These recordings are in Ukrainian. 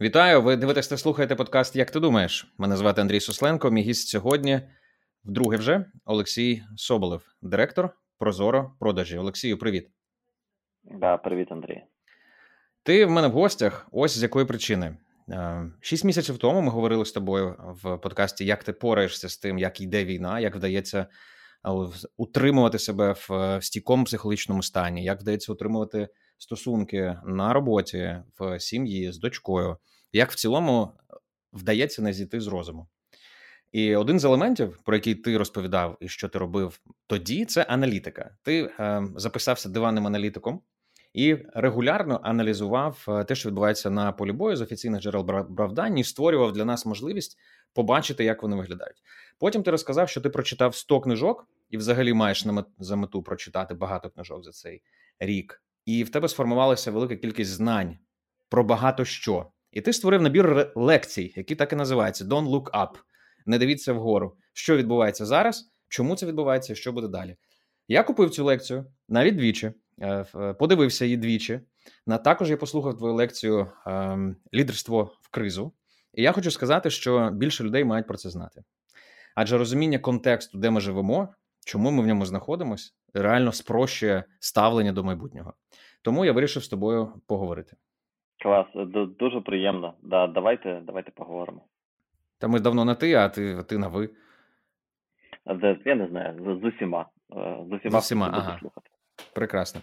Вітаю! Ви дивитесь та слухаєте подкаст «Як ти думаєш?». Мене звати Андрій Сусленко. Мій гість сьогодні, вдруге вже, Олексій Соболев, директор Прозоро продажі. Олексію, привіт! Да, привіт, Андрій. Ти в мене в гостях. Ось з якої причини. 6 місяців тому ми говорили з тобою в подкасті «Як ти пораєшся з тим, як йде війна, як вдається утримувати себе в стійкому психологічному стані, як вдається утримувати стосунки на роботі, в сім'ї, з дочкою, як в цілому вдається не зійти з розуму. І один з елементів, про який ти розповідав і що ти робив тоді, це аналітика. Ти записався диванним аналітиком і регулярно аналізував те, що відбувається на полі бою, з офіційних джерел брав дані і створював для нас можливість побачити, як вони виглядають. Потім ти розказав, що ти прочитав 100 книжок і взагалі маєш за мету прочитати багато книжок за цей рік. І в тебе сформувалася велика кількість знань про багато що. І ти створив набір лекцій, які так і називаються «Don't look up», «Не дивіться вгору». Що відбувається зараз, чому це відбувається, що буде далі. Я купив цю лекцію навіть двічі, подивився її двічі. Також я послухав твою лекцію «Лідерство в кризу». І я хочу сказати, що більше людей мають про це знати. Адже розуміння контексту, де ми живемо, чому ми в ньому знаходимося, реально спрощує ставлення до майбутнього. Тому я вирішив з тобою поговорити. Клас, дуже приємно. Да, давайте поговоримо. Та ми давно на ти, а ти на ви. Я не знаю, з усіма. З усіма ага. Слухати. Прекрасно.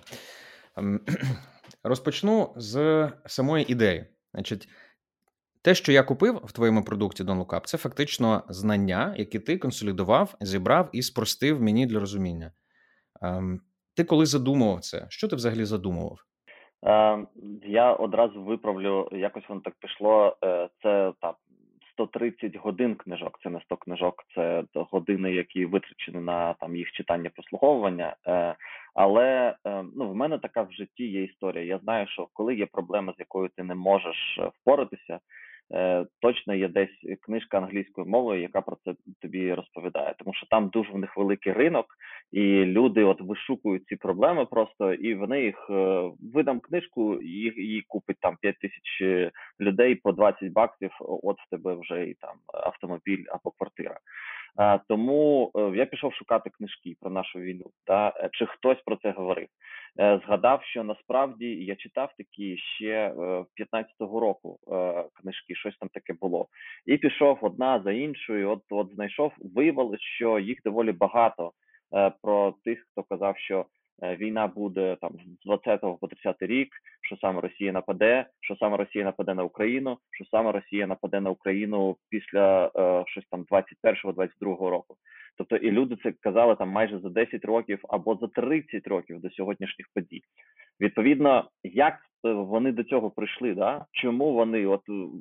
Розпочну з самої ідеї. Значить, те, що я купив в твоєму продукті Don't Look Up, це фактично знання, які ти консолідував, зібрав і спростив мені для розуміння. Ти коли задумував це? Що ти взагалі задумував? Я одразу виправлю, якось воно так пішло, це 130 годин книжок, це не 100 книжок, це години, які витрачені на їх читання, прослуховування. Але в мене така в житті є історія. Я знаю, що коли є проблема, з якою ти не можеш впоратися, точно є десь книжка англійською мовою, яка про це тобі розповідає. Тому що там дуже в них великий ринок, і люди вишукують ці проблеми просто, і вони їх, видам книжку, її купить 5 тисяч людей по $20, от в тебе вже і автомобіль або квартира. Тому я пішов шукати книжки про нашу війну, чи хтось про це говорив. Згадав, що насправді я читав такі ще 15-го року книжки, щось там таке було. І пішов одна за іншою, от знайшов, виявилось, що їх доволі багато про тих, хто казав, що війна буде з 20-го по 30-й рік, що саме Росія нападе, що саме Росія нападе на Україну, що саме Росія нападе на Україну після 21-22 року. Тобто і люди це казали майже за 10 років або за 30 років до сьогоднішніх подій. Відповідно, як вони до цього прийшли, чому вони,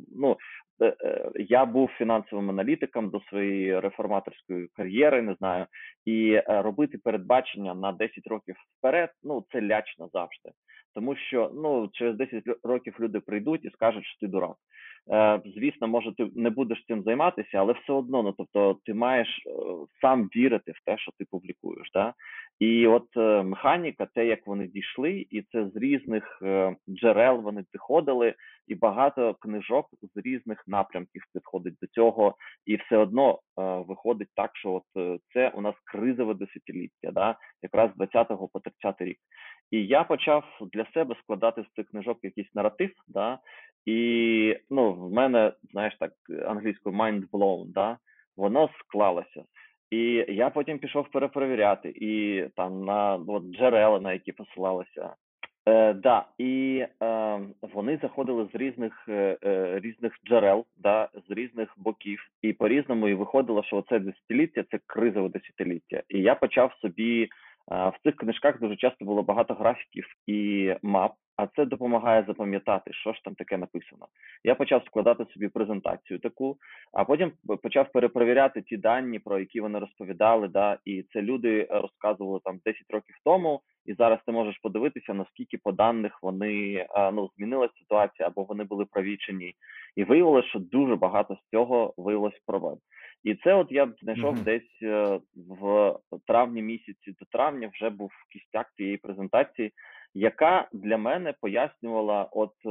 я був фінансовим аналітиком до своєї реформаторської кар'єри, не знаю, і робити передбачення на 10 років вперед, це лячно завжди. Тому що, через 10 років люди прийдуть і скажуть, що ти дурак. Звісно, може, ти не будеш цим займатися, але все одно, ти маєш сам вірити в те, що ти публікуєш, І от механіка, те, як вони дійшли, і це з різних джерел вони приходили, і багато книжок з різних напрямків підходить до цього, і все одно виходить так, що це у нас кризове десятиліття, якраз з 20-го по 30-й рік. І я почав для себе складати з цих книжок якийсь наратив, і, в мене, знаєш так, англійською mind blown, воно склалося. І я потім пішов перепровіряти, і на джерела, на які посилалися. І вони заходили з різних джерел, з різних боків, і по-різному і виходило, що це десятиліття – це кризове десятиліття. І я почав собі, в цих книжках дуже часто було багато графіків і мап, а це допомагає запам'ятати, що ж там таке написано. Я почав складати собі презентацію таку, а потім почав перепровіряти ті дані, про які вони розповідали, і це люди розказували 10 років тому, і зараз ти можеш подивитися, наскільки по даних вони, змінилася ситуація, або вони були праві чи ні. І виявилося, що дуже багато з цього виявилось проблем. І це я знайшов десь в травні місяці, до травня вже був кістяк цієї презентації, яка для мене пояснювала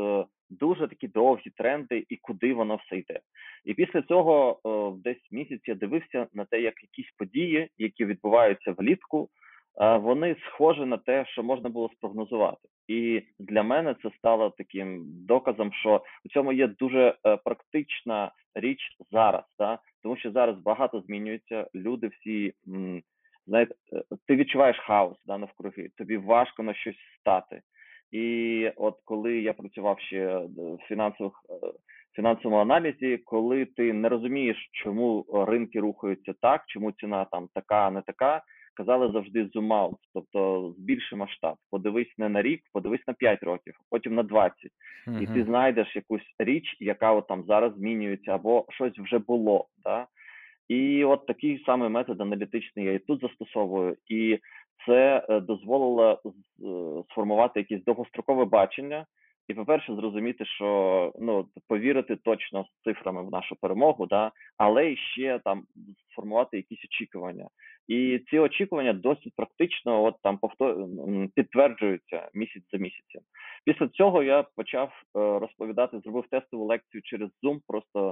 дуже такі довгі тренди і куди воно все йде. І після цього десь місяць я дивився на те, як якісь події, які відбуваються влітку, вони схожі на те, що можна було спрогнозувати. І для мене це стало таким доказом, що у цьому є дуже практична річ зараз, да? Тому що зараз багато змінюється, люди всі, знаєте, ти відчуваєш хаос, да, навкруги, тобі важко на щось стати. І от коли я працював ще в фінансовому аналізі, коли ти не розумієш, чому ринки рухаються так, чому ціна там така, а не така, казали завжди zoom out, тобто збільши масштаб. Подивись не на рік, подивись на 5 років, потім на 20. І ти знайдеш якусь річ, яка от там зараз змінюється, або щось вже було. Да? І от такий самий метод аналітичний я і тут застосовую. І це дозволило сформувати якесь довгострокове бачення. І, по-перше, зрозуміти, що повірити точно з цифрами в нашу перемогу, да, але ще там сформувати якісь очікування. І ці очікування досить практично от там підтверджуються місяць за місяцем. Після цього я почав розповідати, зробив тестову лекцію через Zoom, просто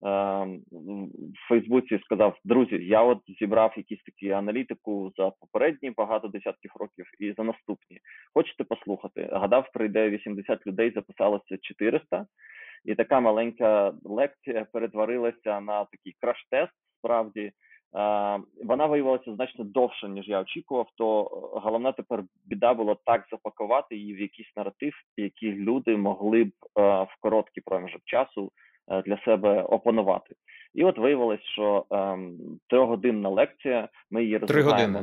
в Фейсбуці сказав: друзі, я от зібрав якісь такі аналітику за попередні багато десятків років і за наступні. Хочете послухати? Гадав, прийде 80 людей, записалося 400. І така маленька лекція перетворилася на такий краш-тест, справді. Вона виявилася значно довше, ніж я очікував, то головна тепер біда було так запакувати її в якийсь наратив, який люди могли б в короткий проміжок часу для себе опанувати. І от виявилось, що 3-годинна лекція, ми її розглядаємо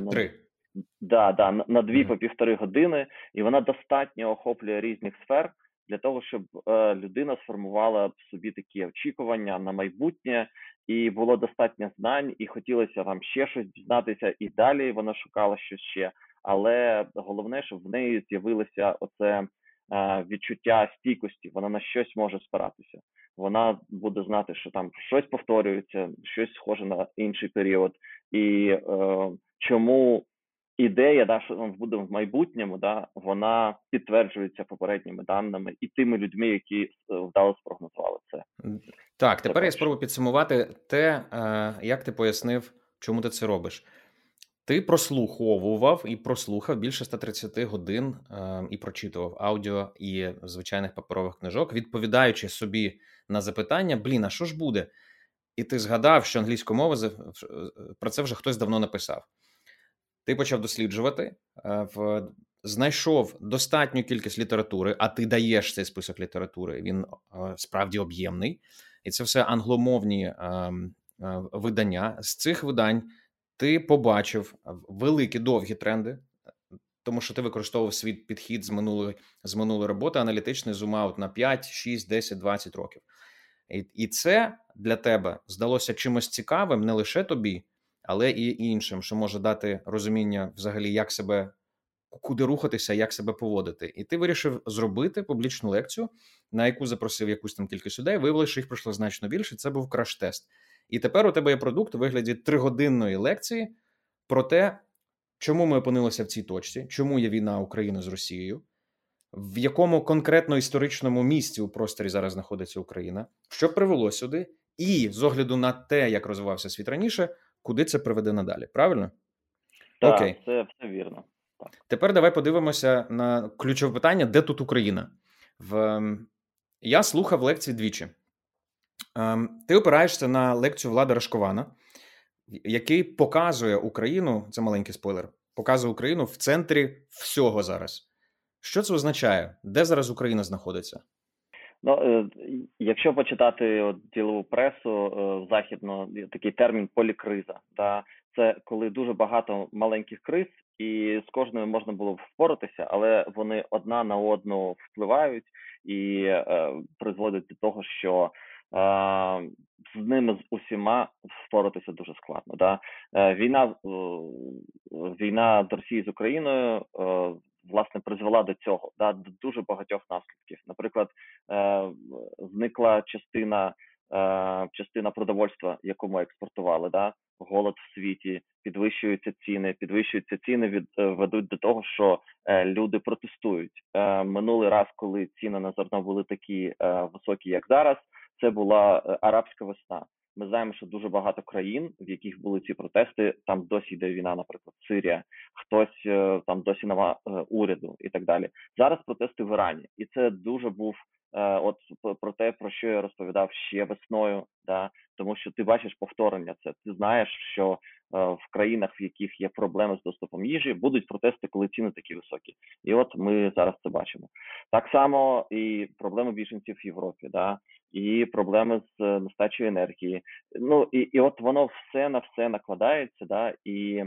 на 2 по 1,5 години, і вона достатньо охоплює різних сфер для того, щоб людина сформувала в собі такі очікування на майбутнє, і було достатньо знань, і хотілося там ще щось дізнатися, і далі вона шукала щось ще. Але головне, щоб в неї з'явилося оце відчуття стійкості, вона на щось може спиратися. Вона буде знати, що там щось повторюється, щось схоже на інший період, і чому ідея, да, що буде в майбутньому, да, вона підтверджується попередніми даними і тими людьми, які вдало спрогнозували це. Так, тепер я спробую підсумувати те, як ти пояснив, чому ти це робиш. Ти прослуховував і прослухав більше 130 годин і прочитував аудіо і звичайних паперових книжок, відповідаючи собі на запитання: а що ж буде? І ти згадав, що англійську мову про це вже хтось давно написав. Ти почав досліджувати, знайшов достатню кількість літератури, а ти даєш цей список літератури, він справді об'ємний. І це все англомовні видання. З цих видань ти побачив великі, довгі тренди, тому що ти використовував свій підхід з минулої роботи, аналітичний зум-аут на 5, 6, 10, 20 років. І це для тебе здалося чимось цікавим не лише тобі, але і іншим, що може дати розуміння взагалі, як себе, куди рухатися, як себе поводити. І ти вирішив зробити публічну лекцію, на яку запросив якусь там кількість людей, виявилося, що їх пройшло значно більше, це був краш-тест. І тепер у тебе є продукт у вигляді 3-годинної лекції про те, чому ми опинилися в цій точці, чому є війна України з Росією, в якому конкретно історичному місці у просторі зараз знаходиться Україна, що привело сюди, і з огляду на те, як розвивався світ раніше, куди це приведе надалі. Правильно? Так, Окей. Це все вірно. Так. Тепер давай подивимося на ключове питання, де тут Україна? Я слухав лекції двічі. Ти опираєшся на лекцію Влада Рашкована, який показує Україну, це маленький спойлер, показує Україну в центрі всього зараз. Що це означає? Де зараз Україна знаходиться? Якщо почитати ділову пресу західну, такий термін полікриза. Да? Це коли дуже багато маленьких криз, і з кожною можна було впоратися, але вони одна на одну впливають і призводять до того, що з ними з усіма впоратися дуже складно. Да? Війна Росії з Україною власне призвела до цього, да, до дуже багатьох наслідків. Наприклад, зникла частина частина продовольства, яку ми експортували, да, голод в світі, підвищуються ціни ведуть до того, що люди протестують. Минулий раз, коли ціни на зерно були такі високі, як зараз, це була арабська весна. Ми знаємо, що дуже багато країн, в яких були ці протести, там досі йде війна, наприклад, Сирія, хтось там досі нема уряду і так далі. Зараз протести в Ірані, і це дуже був от про те, про що я розповідав ще весною, да, тому що ти бачиш повторення це. Ти знаєш, що в країнах, в яких є проблеми з доступом їжі, будуть протести, коли ціни такі високі. І от ми зараз це бачимо. Так само і проблеми біженців в Європі, да, і проблеми з нестачею енергії. Ну і от воно все на все накладається, да, і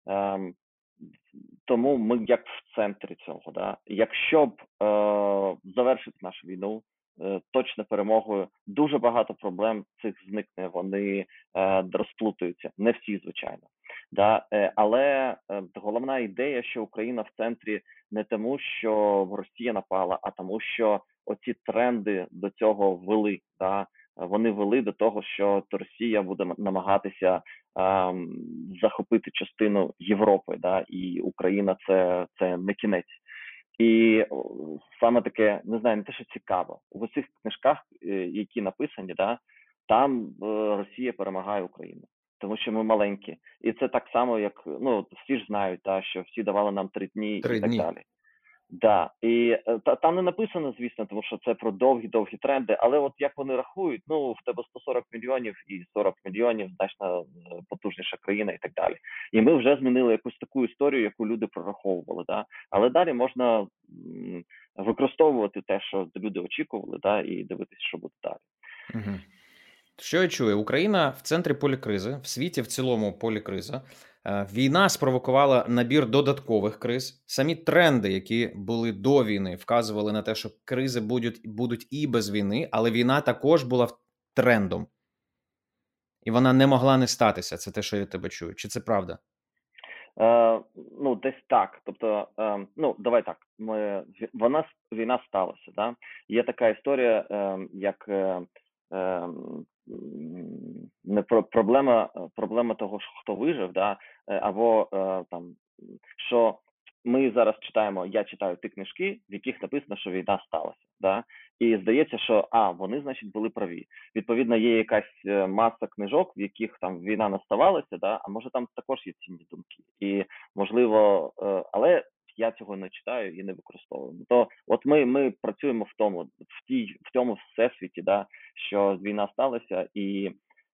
тому ми як в центрі цього. Да. Якщо б завершити нашу війну точно перемогою, дуже багато проблем цих зникне, вони розплутаються. Не всі, звичайно. Да. Але головна ідея, що Україна в центрі не тому, що Росія напала, а тому, що оці тренди до цього вели. Да. Вони вели до того, що Росія буде намагатися захопити частину Європи, да, і Україна це не кінець. І саме таке, не знаю, не те, що цікаво. В цих книжках, які написані, да, там Росія перемагає Україну, тому що ми маленькі. І це так само, як, ну, всі ж знають, да, що всі давали нам 3 дні і так далі. Да, і там не написано, звісно, тому що це про довгі тренди, але от як вони рахують, ну, в тебе 140 мільйонів і 40 мільйонів, значно потужніша країна і так далі. І ми вже змінили якусь таку історію, яку люди прораховували, да, але далі можна використовувати те, що люди очікували, да, і дивитися, що буде далі. Угу. Що я чую? Україна в центрі полікризи, в світі в цілому полікриза. Війна спровокувала набір додаткових криз. Самі тренди, які були до війни, вказували на те, що кризи будуть і без війни, але війна також була трендом. І вона не могла не статися. Це те, що я тебе чую. Чи це правда? Ну, десь так. Тобто, ну, давай так. Війна сталася. Да? Є така історія, як не проблема того, хто вижив, да, або там, що ми зараз читаємо, я читаю ті книжки, в яких написано, що війна сталася, да, і здається, що вони, значить, були праві. Відповідно, є якась маса книжок, в яких там війна не ставалася, да, а може там також є цінні думки. І можливо, але я цього не читаю і не використовую. То от ми працюємо в цьому всесвіті, да, що війна сталася, і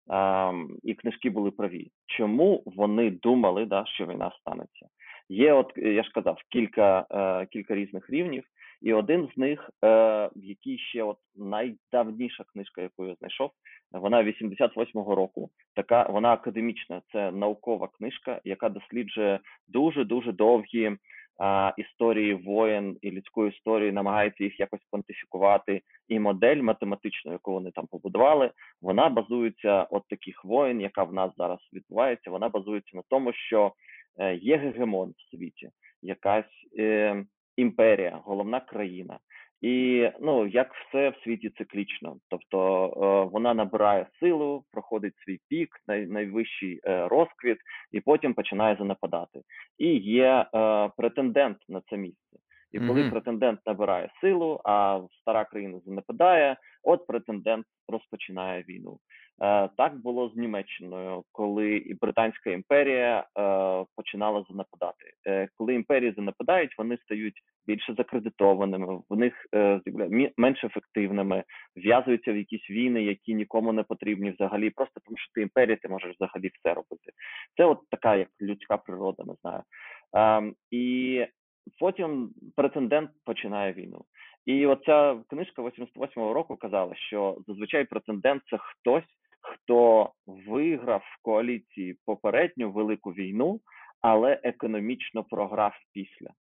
книжки були праві. Чому вони думали, да, що війна станеться? Є, от я ж казав, кілька різних рівнів, і один з них, який ще от найдавніша книжка, яку я знайшов, вона 88-го року. Вона академічна, це наукова книжка, яка досліджує дуже довгі історії воєн і людської історії, намагається їх якось квантифікувати. І модель математичну, яку вони там побудували, вона базується от таких воєн, яка в нас зараз відбувається, вона базується на тому, що є гегемон в світі, якась імперія, головна країна. І, ну, як все в світі циклічно. Тобто вона набирає силу, проходить свій пік, найвищий розквіт, і потім починає занепадати. І є претендент на це місце. І коли претендент набирає силу, а стара країна занепадає, от претендент розпочинає війну. Так було з Німеччиною, коли і Британська імперія починала занепадати. Коли імперії занепадають, вони стають більше закредитованими, в них менш ефективними, в'язуються в якісь війни, які нікому не потрібні взагалі, просто тому що ти імперія, ти можеш взагалі все робити. Це от така, як людська природа, не знаю. І потім претендент починає війну. І оця книжка 88-го року казала, що зазвичай претендент – це хтось, хто виграв в коаліції попередню велику війну, але економічно програв після.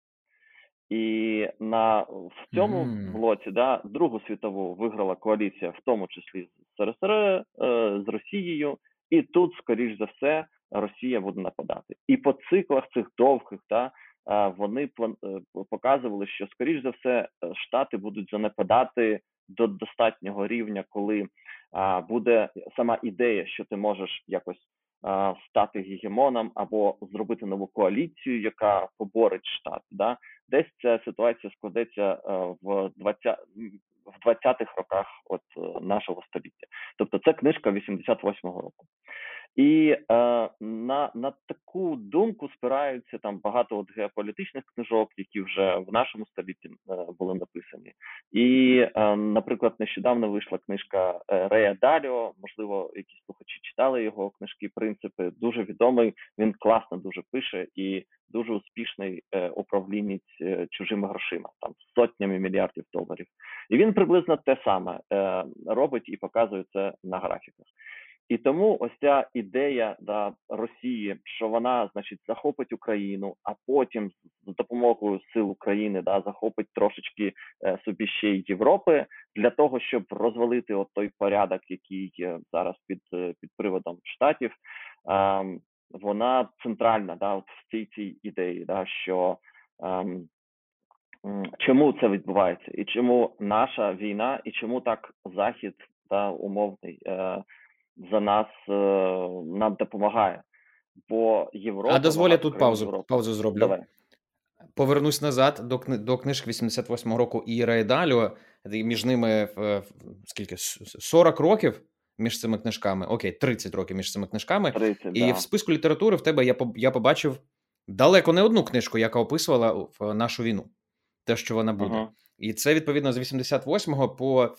І в цьому блоці, да, Другу світову виграла коаліція, в тому числі з СРСР, з Росією, і тут, скоріш за все, Росія буде нападати. І по циклах цих довгих, да, вони показували, що, скоріш за все, Штати будуть занепадати до достатнього рівня, коли буде сама ідея, що ти можеш якось стати гегемоном або зробити нову коаліцію, яка поборить штат. Да? Десь ця ситуація складеться в 20-х роках нашого століття. Тобто це книжка 88-го року. І на таку думку спираються там багато геополітичних книжок, які вже в нашому столітті були написані. І, наприклад, нещодавно вийшла книжка Рея Даліо, можливо, якісь слухачі читали його книжки «Принципи». Дуже відомий, він класно дуже пише і дуже успішний управлінець чужими грошима, там сотнями мільярдів доларів. І він приблизно те саме робить і показує це на графіках. І тому ось ця ідея Росії, що вона, значить, захопить Україну, а потім з допомогою сил України захопить трошечки собі ще й Європи, для того, щоб розвалити той порядок, який зараз під приводом Штатів, вона центральна в цій ідеї, що чому це відбувається, і чому наша війна, і чому так Захід умовний за нас нам допомагає. Бо Європа... А дозволь я тут паузу зроблю. Давай. Повернусь назад до книжки 88-го року і Рея Даліо. Між ними скільки? 40 років між цими книжками. Окей, 30 років між цими книжками. 30, і в списку літератури в тебе я побачив далеко не одну книжку, яка описувала нашу війну. Те, що вона буде. Uh-huh. І це, відповідно, з 88-го по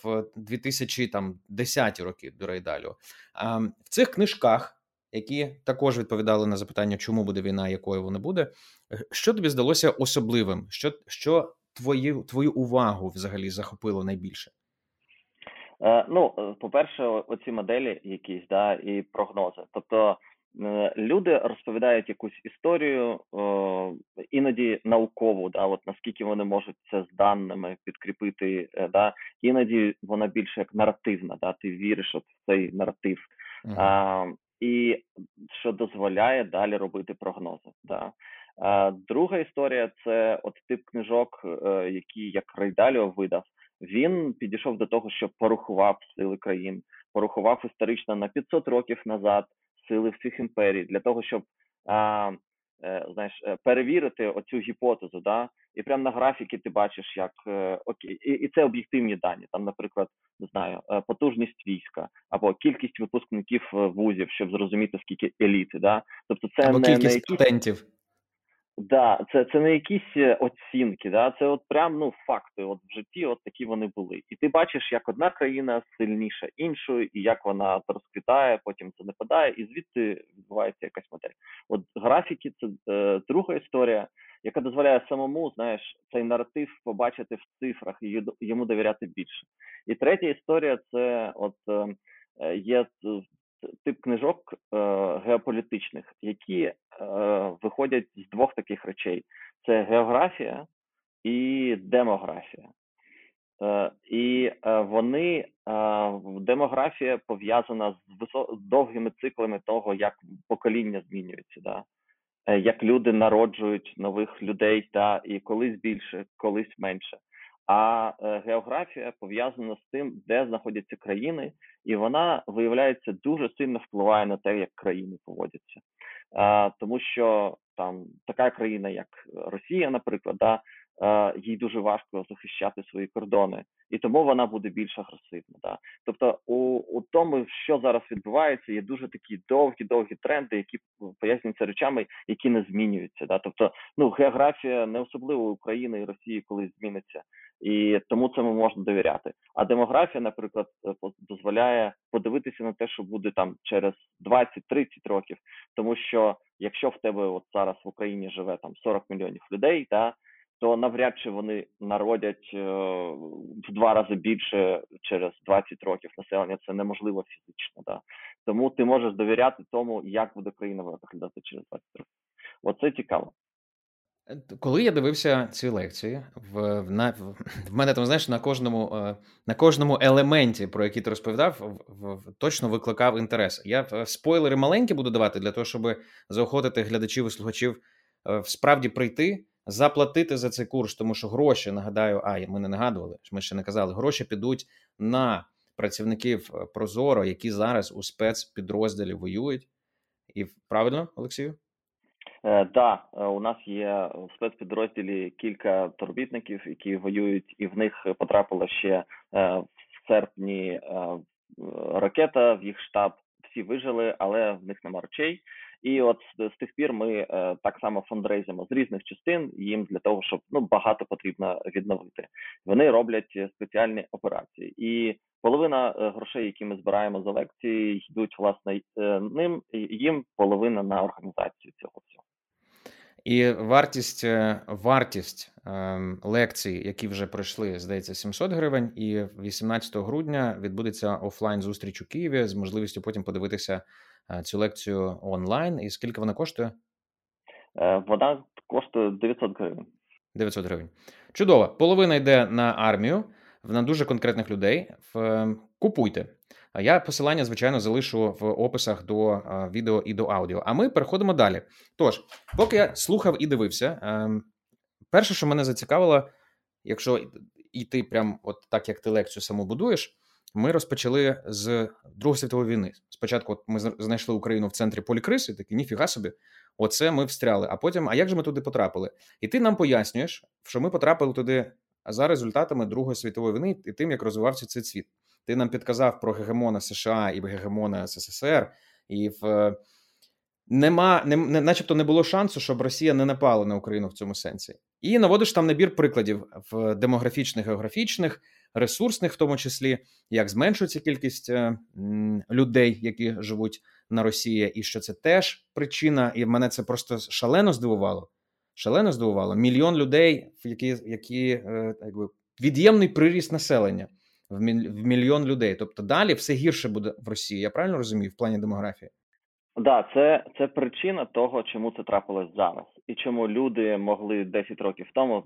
2010 роки до Рея Даліо. В цих книжках, які також відповідали на запитання, чому буде війна, якою вона буде, що тобі здалося особливим? Що твою увагу взагалі захопило найбільше? По-перше, оці моделі якісь, і прогнози. Тобто, люди розповідають якусь історію, іноді наукову, наскільки вони можуть це з даними підкріпити, іноді вона більше як наративна, ти віриш в цей наратив. Uh-huh. І що дозволяє далі робити прогнози. Друга історія – це тип книжок, які, як Рей Даліо видав. Він підійшов до того, що порахував сили країн, порахував історично на 500 років назад сили всіх імперій, для того, щоб перевірити оцю гіпотезу, і прямо на графіки ти бачиш, як окей, і це об'єктивні дані, там, наприклад, не знаю, потужність війська, або кількість випускників вузів, щоб зрозуміти, скільки еліти, тобто це або не кількість студентів. Це не якісь оцінки, це прям факти, в житті такі вони були. І ти бачиш, як одна країна сильніша іншої, і як вона розквітає, потім занепадає, і звідти відбувається якась модель. Графіки – це друга історія, яка дозволяє самому, цей наратив побачити в цифрах і йому довіряти більше. І третя історія – це є тип книжок геополітичних, які виходять з двох таких речей. Це географія і демографія. І вони, демографія пов'язана з довгими циклами того, як покоління змінюється, як люди народжують нових людей, і колись більше, колись менше. А географія пов'язана з тим, де знаходяться країни, і вона, виявляється, дуже сильно впливає на те, як країни поводяться. Тому що там така країна, як Росія, наприклад, їй дуже важко захищати свої кордони, і тому вона буде більш агресивна. Тобто у тому, що зараз відбувається, є дуже такі довгі тренди, які пояснюються речами, які не змінюються. Тобто, географія не особливо України і Росії колись зміниться, і тому цьому можна довіряти. А демографія, наприклад, дозволяє подивитися на те, що буде там через 20-30 років, тому що якщо в тебе зараз в Україні живе там 40 мільйонів людей, то навряд чи вони народять в 2 рази більше через 20 років населення. Це неможливо фізично. Тому ти можеш довіряти тому, як буде країна виглядати через 20 років. Оце цікаво. Коли я дивився ці лекції, в мене там, на кожному елементі, про який ти розповідав, точно викликав інтерес. Я спойлери маленькі буду давати для того, щоб заохотити глядачів і слухачів справді прийти, заплатити за цей курс, тому що гроші, нагадаю, ми не нагадували, ми ще не казали, гроші підуть на працівників Прозоро, які зараз у спецпідрозділі воюють. І правильно, Олексію? Так, у нас є в спецпідрозділі кілька торбітників, які воюють, і в них потрапила ще в серпні ракета в їх штаб. Всі вижили, але в них нема речей. І от з тих пір ми так само фондрейзимо з різних частин їм для того, щоб багато потрібно відновити. Вони роблять спеціальні операції. І половина грошей, які ми збираємо за лекції, йдуть власне їм половина на організацію цього всього. І вартість лекцій, які вже пройшли, здається, 700 гривень, і 18 грудня відбудеться офлайн-зустріч у Києві з можливістю потім подивитися цю лекцію онлайн. І скільки вона коштує? Вона коштує 900 гривень. 900 гривень. Чудово. Половина йде на армію, на дуже конкретних людей. Купуйте. Я посилання, звичайно, залишу в описах до відео і до аудіо. А ми переходимо далі. Тож, поки я слухав і дивився, перше, що мене зацікавило, якщо йти прям от так, як ти лекцію саму будуєш, ми розпочали з Другої світової війни. Спочатку от ми знайшли Україну в центрі полікриси, такі, ніфіга собі, оце ми встряли. А потім, а як же ми туди потрапили? І ти нам пояснюєш, що ми потрапили туди за результатами Другої світової війни і тим, як розвивався цей світ. Ти нам підказав про гегемона США і гегемона СССР, і начебто не було шансу, щоб Росія не напала на Україну в цьому сенсі. І наводиш там набір прикладів в демографічних, географічних, ресурсних в тому числі, як зменшується кількість людей, які живуть на Росії, і що це теж причина, і мене це просто шалено здивувало. Шалено здивувало. Мільйон людей, які від'ємний приріст населення в мільйон людей. Тобто далі все гірше буде в Росії. Я правильно розумію в плані демографії? Да, це причина того, чому це трапилось зараз, і чому люди могли 10 років тому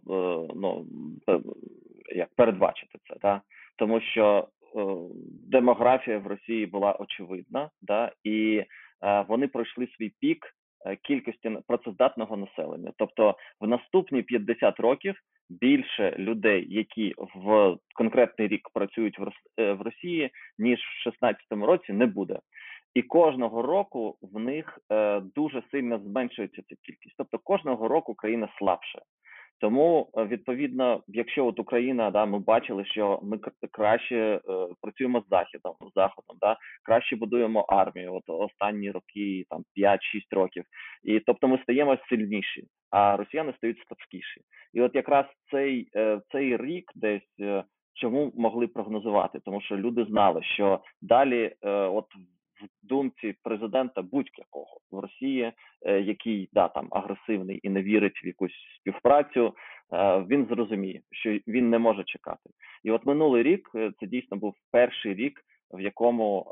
передбачити це, да? Тому що демографія в Росії була очевидна, да? І вони пройшли свій пік кількості працездатного населення. Тобто в наступні 50 років більше людей, які в конкретний рік працюють в Росії, ніж в 16-му році, не буде. І кожного року в них дуже сильно зменшується ця кількість. Тобто кожного року країна слабше. Тому, відповідно, якщо от Україна, ми бачили, що ми краще працюємо з Заходом, краще будуємо армію, от останні роки, 5-6 років. І тобто ми стаємо сильніші, а росіяни стають слабкіші. І от якраз цей рік десь чому могли прогнозувати? Тому що люди знали, що далі от в думці президента будь-якого в Росії, який агресивний і не вірить в якусь співпрацю, він зрозуміє, що він не може чекати. І от минулий рік це дійсно був перший рік, в якому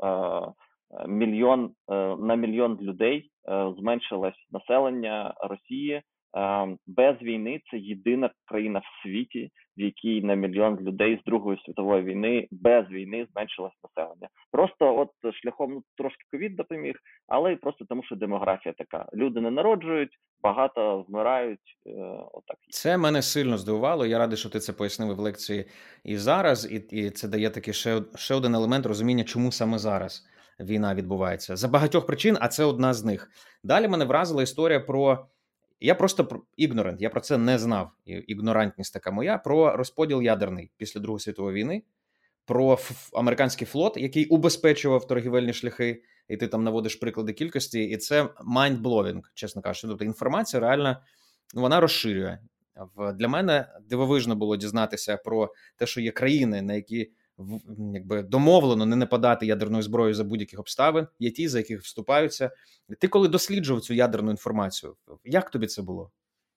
на мільйон людей зменшилось населення Росії. Без війни це єдина країна в світі, в якій на мільйон людей з Другої світової війни без війни зменшилось населення. Просто от шляхом трошки ковід допоміг, але й просто тому, що демографія така. Люди не народжують, багато вмирають. Отак. Це мене сильно здивувало. Я радий, що ти це пояснив в лекції і зараз, і це дає такий ще один елемент розуміння, чому саме зараз війна відбувається. За багатьох причин, а це одна з них. Далі мене вразила історія про... Я просто ігнорант, я про це не знав, ігнорантність така моя, про розподіл ядерний після Другої світової війни, про американський флот, який убезпечував торгівельні шляхи, і ти там наводиш приклади кількості, і це mind-blowing, чесно кажучи. Тобто інформація реально, вона розширює. Для мене дивовижно було дізнатися про те, що є країни, на які домовлено не нападати ядерною зброєю за будь-яких обставин, є ті, за яких вступаються. Ти коли досліджував цю ядерну інформацію, як тобі це було?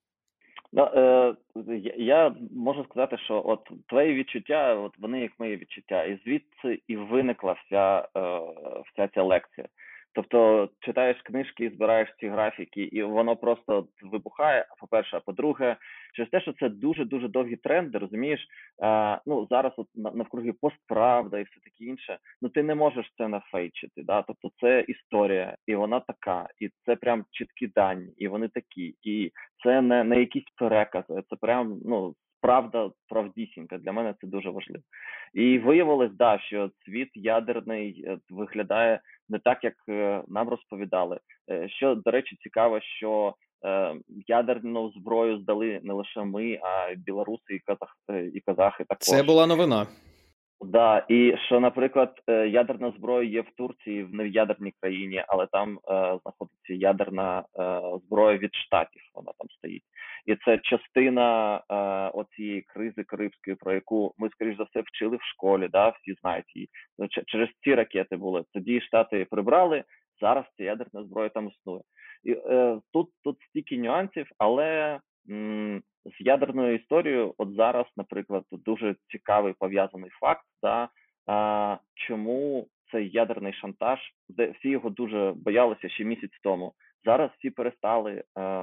Я можу сказати, що от твої відчуття, от вони як мої відчуття, і звідси і виникла вся ця лекція. Тобто читаєш книжки і збираєш ці графіки, і воно просто вибухає, по-перше, а по-друге, через те, що це дуже-дуже довгі тренди, розумієш, зараз от навкруги постправда і все таке інше, ти не можеш це нафейчити, тобто це історія, і вона така, і це прям чіткі дані, і вони такі, і це не якісь перекази, це прям, правда, правдісінька. Для мене це дуже важливо. І виявилось, да, що світ ядерний виглядає не так, як нам розповідали. Що, до речі, цікаво, що ядерну зброю здали не лише ми, а й білоруси і казахи Це також. була новина. Да, і що, наприклад, ядерна зброя є в Турції, в неядерній країні, але там знаходиться ядерна зброя від Штатів, вона там стоїть. І це частина оцієї кризи Карибської, про яку ми, скоріш за все, вчили в школі, да, всі знають її. Через ці ракети були. Тоді Штати прибрали, зараз ця ядерна зброя там існує. І тут стільки нюансів, але з ядерною історією, от зараз, наприклад, дуже цікавий пов'язаний факт, да, чому цей ядерний шантаж, де всі його дуже боялися ще місяць тому. Зараз всі перестали,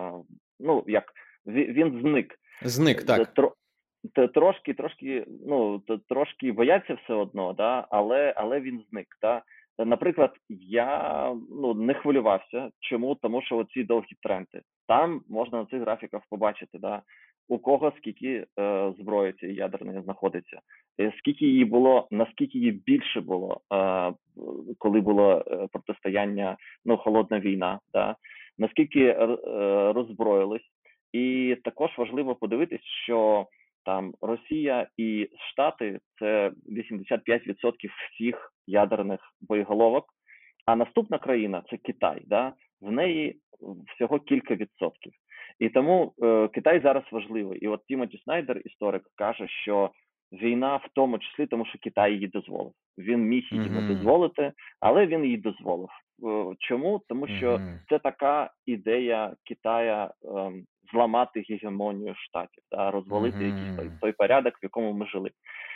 він зник. Зник, так. Трошки бояться все одно, да, але він зник. Да. Наприклад, я не хвилювався. Чому? Тому що оці довгі тренди. Там можна на цих графіках побачити, да, у кого скільки зброї цієї ядерної знаходиться, скільки її було, наскільки її більше було, коли було протистояння, холодна війна, да, наскільки роззброїлись. І також важливо подивитись, що там Росія і Штати – це 85% всіх ядерних боєголовок, а наступна країна – це Китай, да? В неї всього кілька відсотків. І тому Китай зараз важливий. І от Тімоті Снайдер, історик, каже, що війна в тому числі, тому що Китай її дозволив. Він міг її не дозволити, але він її дозволив. Чому? Тому що це така ідея Китая зламати гегемонію Штатів, да, розвалити якийсь той порядок, в якому ми жили.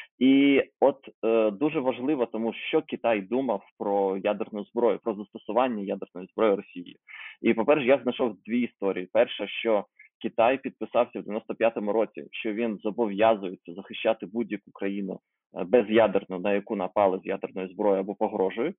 І от дуже важливо, тому що Китай думав про ядерну зброю, про застосування ядерної зброї Росії. І, по-перше, я знайшов дві історії. Перша, що Китай підписався в 95-му році, що він зобов'язується захищати будь-яку країну безядерну, на яку напали з ядерною зброєю або погрожують.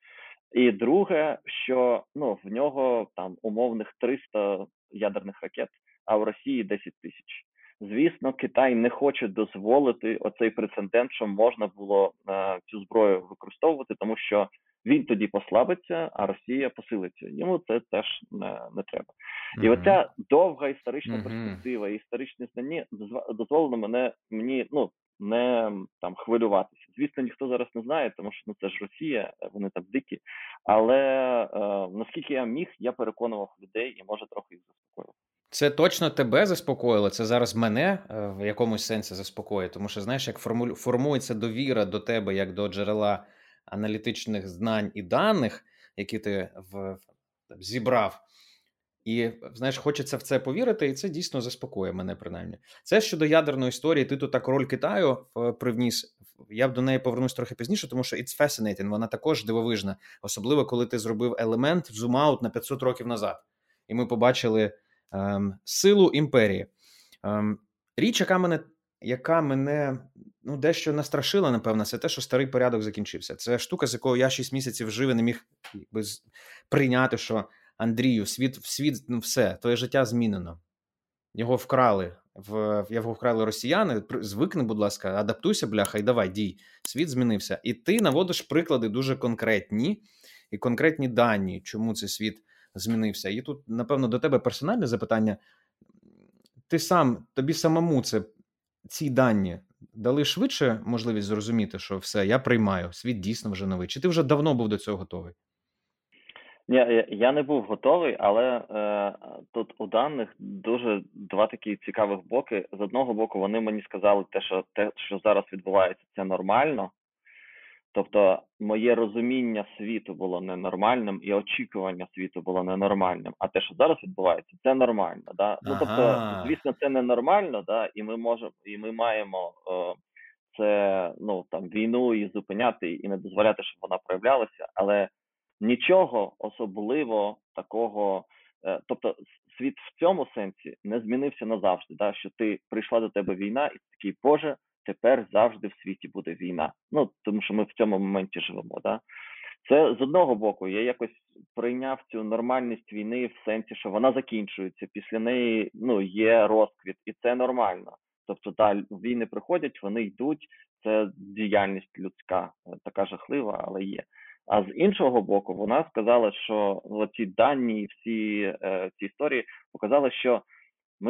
І друге, що в нього там умовних 300 ядерних ракет, а в Росії 10 тисяч. Звісно, Китай не хоче дозволити оцей прецедент, що можна було цю зброю використовувати, тому що він тоді послабиться, а Росія посилиться. Йому це теж не треба. І оця довга історична перспектива, історичні знання дозволено мені не там хвилюватися. Звісно, ніхто зараз не знає, тому що це ж Росія, вони там дикі. Але наскільки я міг, я переконував людей і, може, трохи їх заспокоїв. Це точно тебе заспокоїло, це зараз мене в якомусь сенсі заспокоює, тому що, знаєш, як формується довіра до тебе, як до джерела аналітичних знань і даних, які ти зібрав, і, знаєш, хочеться в це повірити, і це дійсно заспокоює мене, принаймні. Це щодо ядерної історії, ти тут так роль Китаю привніс, я б до неї повернусь трохи пізніше, тому що it's fascinating, вона також дивовижна, особливо, коли ти зробив елемент зум-аут на 500 років назад, і ми побачили силу імперії. Річ, яка мене дещо настрашила, напевно, це те, що старий порядок закінчився. Це штука, з якою я 6 місяців жив і не міг прийняти, що Андрію, світ все, твоє життя змінено. Його вкрали. Його вкрали росіяни. Звикни, будь ласка, адаптуйся, бляха, і давай, дій. Світ змінився. І ти наводиш приклади дуже конкретні і конкретні дані, чому цей світ змінився. І тут, напевно, до тебе персональне запитання. Тобі самому ці дані дали швидше можливість зрозуміти, що все, я приймаю, світ дійсно вже новий. Чи ти вже давно був до цього готовий? Ні, я не був готовий, але тут у даних дуже два такі цікавих боки. З одного боку, вони мені сказали, те, що зараз відбувається, це нормально. Тобто, моє розуміння світу було ненормальним, і очікування світу було ненормальним. А те, що зараз відбувається, це нормально. Да? Тобто, звісно, це ненормально, да? і ми маємо війну і зупиняти, і не дозволяти, щоб вона проявлялася, але нічого особливо такого, тобто світ в цьому сенсі не змінився назавжди, да? Що прийшла до тебе війна, і ти такий, Боже, тепер завжди в світі буде війна. Тому що ми в цьому моменті живемо. Да? Це з одного боку, я якось прийняв цю нормальність війни в сенсі, що вона закінчується, після неї є розквіт, і це нормально. Тобто, війни приходять, вони йдуть, це діяльність людська, така жахлива, але є. А з іншого боку, вона сказала, що ці дані, всі ці історії показали, що ми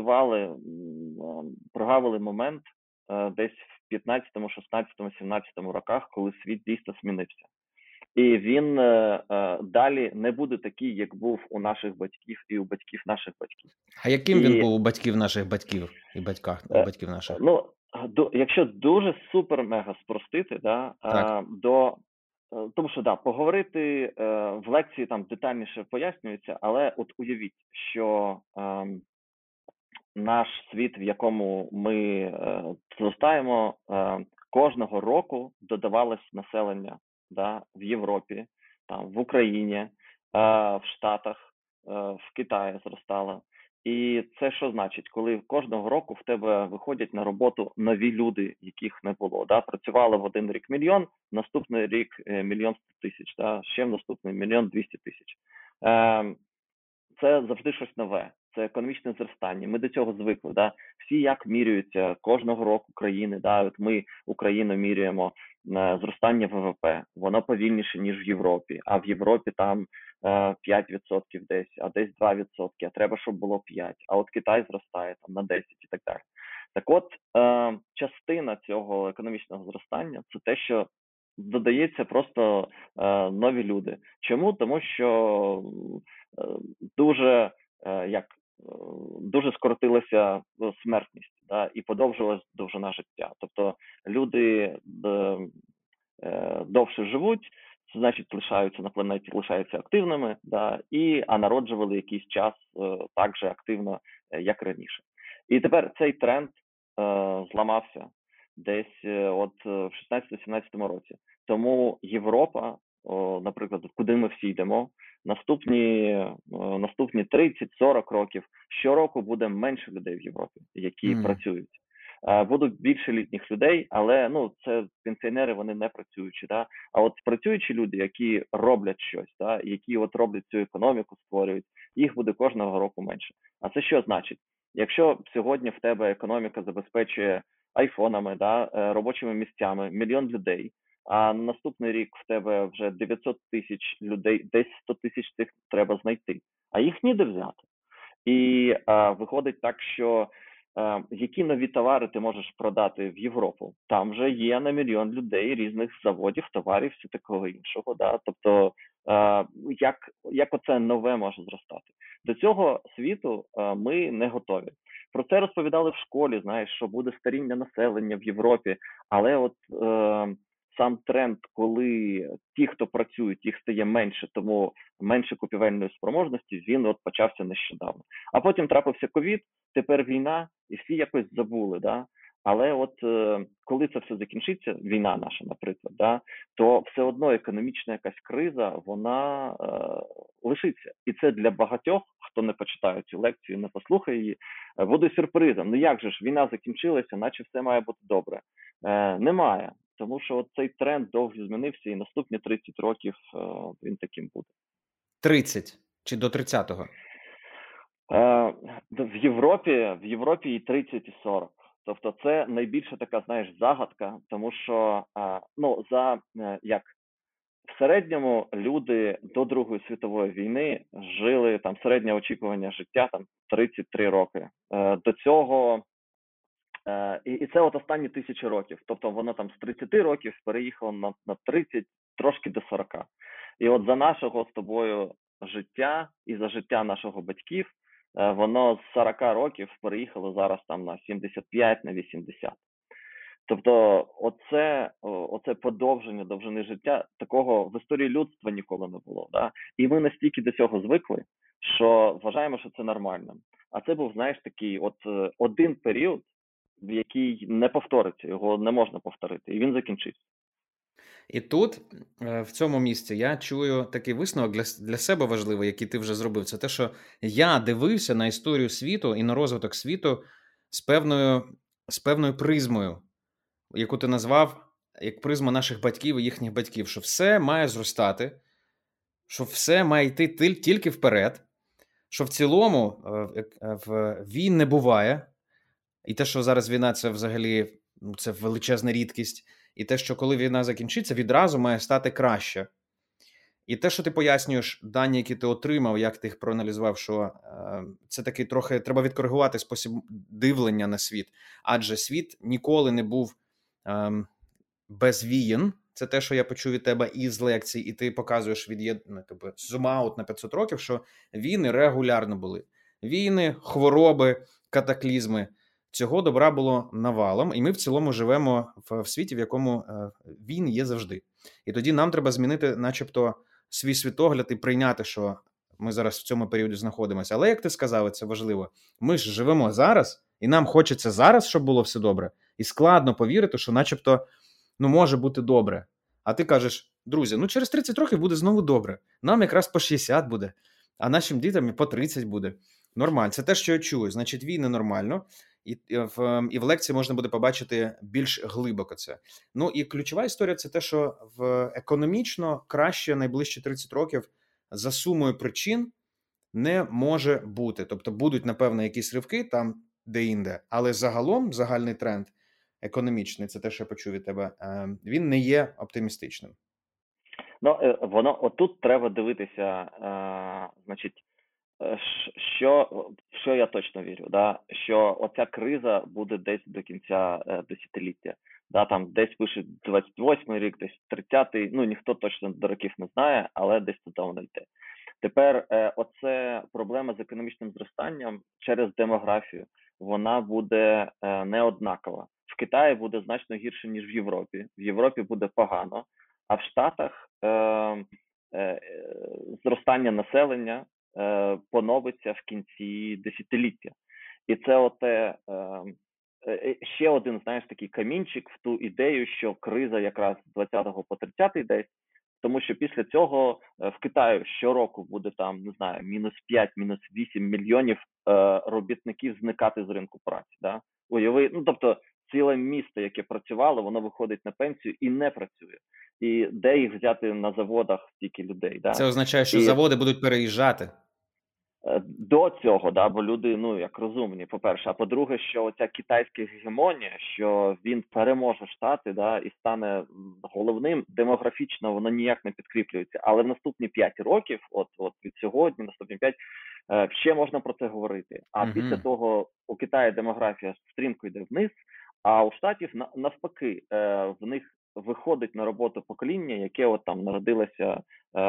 прогавили момент десь в 15, 16, 17 роках, коли світ дійсно змінився. І він далі не буде такий, як був у наших батьків і у батьків наших батьків. А яким він був у батьків наших батьків і батьків наших? Ну, якщо дуже супер-мега спростити, тому що поговорити в лекції там детальніше пояснюється, але от уявіть, що наш світ, в якому ми зростаємо, кожного року додавалось населення в Європі, там, в Україні, в Штатах, в Китаї зростало. І це що значить? Коли кожного року в тебе виходять на роботу нові люди, яких не було. Працювали в один рік 1 мільйон, наступний рік 1 100 000, ще в наступний 1 200 000. Це завжди щось нове. Це економічне зростання. Ми до цього звикли. Всі як міряються кожного року країни. От ми Україну міряємо зростання ВВП. Воно повільніше, ніж в Європі. А в Європі там 5% десь, а десь 2%. А треба, щоб було 5%. А от Китай зростає там на 10% і так далі. Так от, частина цього економічного зростання – це те, що додається просто нові люди. Чому? Тому що дуже скоротилася смертність і подовжилась довжина життя. Тобто люди довше живуть, це значить лишаються на планеті, лишаються активними, а народжували якийсь час так же активно, як раніше. І тепер цей тренд зламався десь от в 16-17 році. Тому Європа, наприклад, куди ми всі йдемо, наступні 30-40 років, щороку буде менше людей в Європі, які працюють. Будуть більше літніх людей, але це пенсіонери, вони не працюючі. А от працюючі люди, які роблять щось, які от роблять цю економіку, створюють, їх буде кожного року менше. А це що значить? Якщо сьогодні в тебе економіка забезпечує айфонами, робочими місцями 1 мільйон людей, а на наступний рік в тебе вже 900 000 людей, десь 100 000 цих треба знайти, а їх ніде взяти. І виходить так, що які нові товари ти можеш продати в Європу? Там вже є на 1 мільйон людей різних заводів, товарів, все такого іншого. Тобто, як оце нове може зростати? До цього світу ми не готові. Про це розповідали в школі, що буде старіння населення в Європі, але от сам тренд, коли ті, хто працюють, їх стає менше, тому менше купівельної спроможності, він от почався нещодавно. А потім трапився ковід, тепер війна, і всі якось забули, Але от коли це все закінчиться, війна наша, наприклад, то все одно економічна якась криза, вона лишиться. І це для багатьох, хто не почитає цю лекцію, не послухає її, буде сюрпризом. Як же ж, війна закінчилася, наче все має бути добре. Немає. Тому що цей тренд довго змінився, і наступні 30 років він таким буде. 30? Чи до 30-го? В Європі і 30, і 40. Тобто це найбільша така, загадка, тому що, в середньому люди до Другої світової війни жили, середнє очікування життя, 33 роки. До цього, і це от останні 1000 років. Тобто воно з 30 років переїхало на 30, трошки до 40. І от за нашого з тобою життя і за життя наших батьків, воно з 40 років переїхало зараз на 75, на 80. Тобто оце подовження довжини життя, такого в історії людства ніколи не було. І ми настільки до цього звикли, що вважаємо, що це нормально. А це був, такий один період, в який не повториться, його не можна повторити, і він закінчився. І тут, в цьому місці, я чую такий висновок для себе важливий, який ти вже зробив. Це те, що я дивився на історію світу і на розвиток світу з певною призмою, яку ти назвав як призма наших батьків і їхніх батьків, що все має зростати, що все має йти тільки вперед, що в цілому війн не буває, І те, що зараз війна, це взагалі це величезна рідкість. І те, що коли війна закінчиться, відразу має стати краще. І те, що ти пояснюєш, дані, які ти отримав, як ти їх проаналізував, що це такий трохи треба відкоригувати спосіб дивлення на світ. Адже світ ніколи не був без війн. Це те, що я почув від тебе із лекцій, і ти показуєш зум-аут на 500 років, що війни регулярно були. Війни, хвороби, катаклізми. Цього добра було навалом, і ми в цілому живемо в світі, в якому війни є завжди. І тоді нам треба змінити начебто свій світогляд і прийняти, що ми зараз в цьому періоді знаходимося. Але, як ти сказав, це важливо, ми ж живемо зараз, і нам хочеться зараз, щоб було все добре. І складно повірити, що начебто може бути добре. А ти кажеш, друзі, через 30 років буде знову добре. Нам якраз по 60 буде, а нашим дітям по 30 буде. Нормально. Це те, що я чую. Значить, війни нормально. І в лекції можна буде побачити більш глибоко це. І ключова історія – це те, що економічно краще найближчі 30 років за сумою причин не може бути. Тобто будуть, напевно, якісь ривки там де-інде, але загалом загальний тренд економічний, це те, що я почув від тебе, він не є оптимістичним. Воно отут треба дивитися, значить, що я точно вірю, що оця криза буде десь до кінця десятиліття. Там десь пишуть 28-й рік, десь 30-й, ніхто точно до років не знає, але десь туди воно йде. Тепер оце проблема з економічним зростанням через демографію, вона буде неоднакова. В Китаї буде значно гірше, ніж в Європі. В Європі буде погано, а в Штатах зростання населення поновиться в кінці десятиліття. І це ще один, такий камінчик в ту ідею, що криза якраз з 20-го по 30-й десь, тому що після цього в Китаї щороку буде там, мінус 5, мінус 8 мільйонів робітників зникати з ринку праці. Уяви, тобто ціле місто, яке працювало, воно виходить на пенсію і не працює. І де їх взяти на заводах стільки людей? Це означає, що заводи будуть переїжджати? До цього, бо люди, як розумні, по-перше. А по-друге, що оця китайська гегемонія, що він переможе Штати, і стане головним, демографічно воно ніяк не підкріплюється. Але в наступні 5 років, от від сьогодні, наступні 5, ще можна про це говорити. А після того у Китаї демографія стрімко йде вниз, а у Штатів навпаки, в них виходить на роботу покоління, яке народилося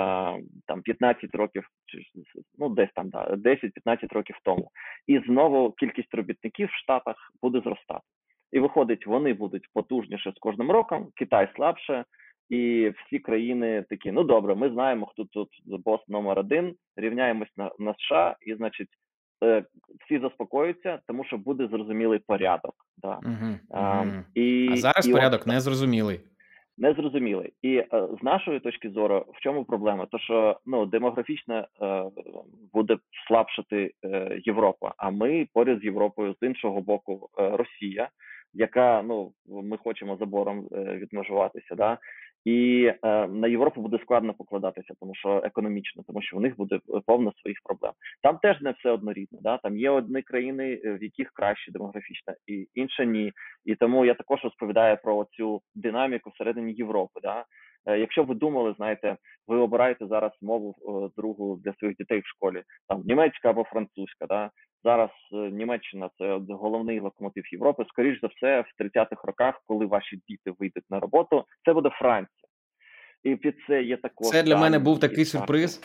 15 років, десь там, 10-15 років тому. І знову кількість робітників в Штатах буде зростати. І виходить, вони будуть потужніше з кожним роком, Китай слабше, і всі країни такі, добре, ми знаємо, хто тут бос номер 1, рівняємось на США, і, значить, всі заспокоюються, тому що буде зрозумілий порядок. А зараз порядок незрозумілий. Незрозумілий. І з нашої точки зору, в чому проблема? То, що демографічно буде слабшати Європа, а ми поряд з Європою, з іншого боку, Росія, яка, ми хочемо забором відмежуватися, і на Європу буде складно покладатися, тому що економічно, тому що в них буде повно своїх проблем. Там теж не все однорідно, там є одні країни, в яких краще демографічно, і інші ні. І тому я також розповідаю про цю динаміку всередині Європи. Якщо ви думали, ви обираєте зараз мову другу для своїх дітей в школі, там німецька або французька, зараз Німеччина – це головний локомотив Європи. Скоріш за все, в 30-х роках, коли ваші діти вийдуть на роботу, це буде Франція. І під це є також... Це для мене був такий сюрприз.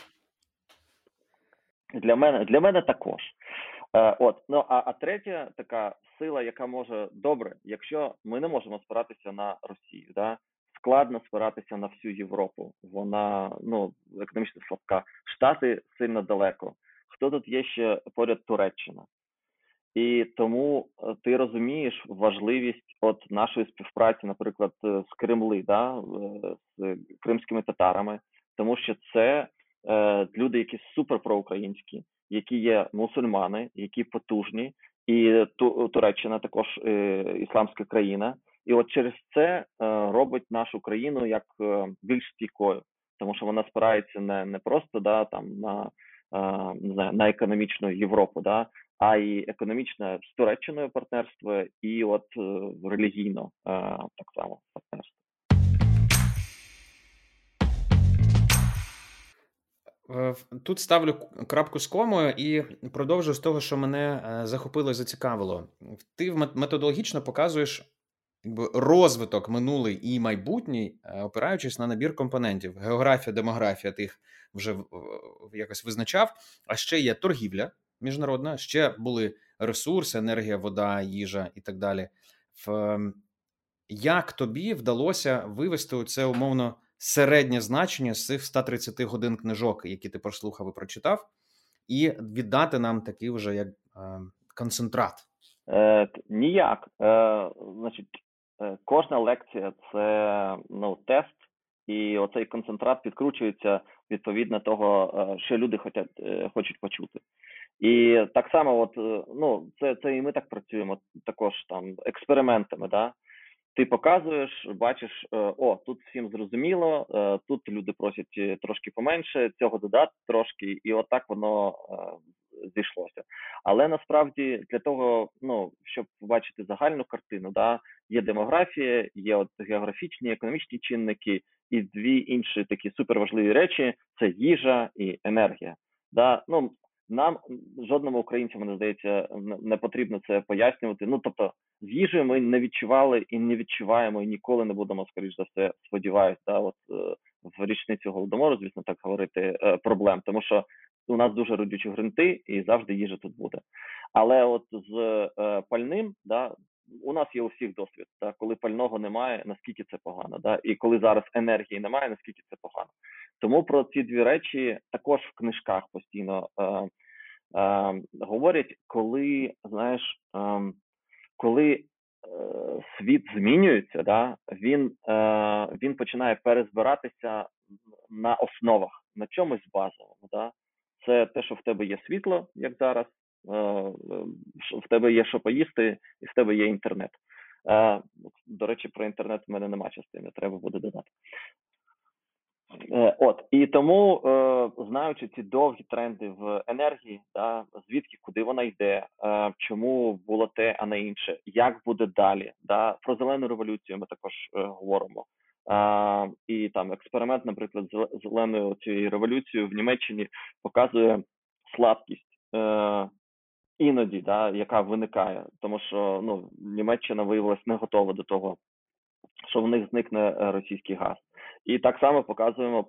Для мене також. А третя така сила, яка може добре, якщо ми не можемо спиратися на Росію, складно спиратися на всю Європу. Вона, економічно слабка. Штати сильно далеко. Хто тут є ще поряд? Туреччина. І тому ти розумієш важливість нашої співпраці, наприклад, з Кремли, з кримськими татарами, тому що це люди, які супер проукраїнські, які є мусульмани, які потужні, і Туреччина також ісламська країна. І через це робить нашу країну як більш стійкою, тому що вона спирається не просто на економічну Європу, а й економічне з Туреччиною партнерство, і от релігійно так само партнерство. Тут ставлю крапку з комою і продовжую з того, що мене захопило і зацікавило. Ти методологічно показуєш розвиток минулий і майбутній, опираючись на набір компонентів. Географія, демографія, ти їх вже якось визначав, а ще є торгівля міжнародна, ще були ресурси, енергія, вода, їжа і так далі. Як тобі вдалося вивести це умовно середнє значення з цих 130 годин книжок, які ти прослухав і прочитав, і віддати нам такий вже як концентрат? Ніяк. Значить, кожна лекція – це тест, і оцей концентрат підкручується відповідно того, що люди хочуть почути. І так само, це і ми так працюємо, також там експериментами, да? Ти показуєш, бачиш, тут всім зрозуміло, тут люди просять трошки поменше, цього додати трошки, і отак воно зійшлося. Але насправді для того, щоб побачити загальну картину, да, є демографія, є от географічні, економічні чинники, і дві інші такі суперважливі речі – це їжа і енергія. Да? Нам, жодному українцю, мені здається, не потрібно це пояснювати. Тобто, з їжею ми не відчували і не відчуваємо, і ніколи не будемо, скоріш за все, сподіваюся, да, в річницю Голодомору, звісно, так говорити, проблем. Тому що у нас дуже родючі ґрунти, і завжди їжа тут буде. Але от з пальним, да, у нас є у всіх досвід, да, коли пального немає, наскільки це погано, да, і коли зараз енергії немає, наскільки це погано. Тому про ці дві речі також в книжках постійно говорять, коли, знаєш, коли світ змінюється, да, він починає перезбиратися на основах, на чомусь базовому. Да. Це те, що в тебе є світло, як зараз, в тебе є що поїсти, і в тебе є інтернет. До речі, про інтернет в мене нема частини, треба буде додати. І тому, знаючи ці довгі тренди в енергії, да, звідки, куди вона йде, чому було те, а не інше, як буде далі, да, про зелену революцію ми також говоримо. І там експеримент, наприклад, з зеленою цією революцією в Німеччині показує слабкість іноді, да, яка виникає, тому що Німеччина виявилась не готова до того, що в них зникне російський газ. І так само показую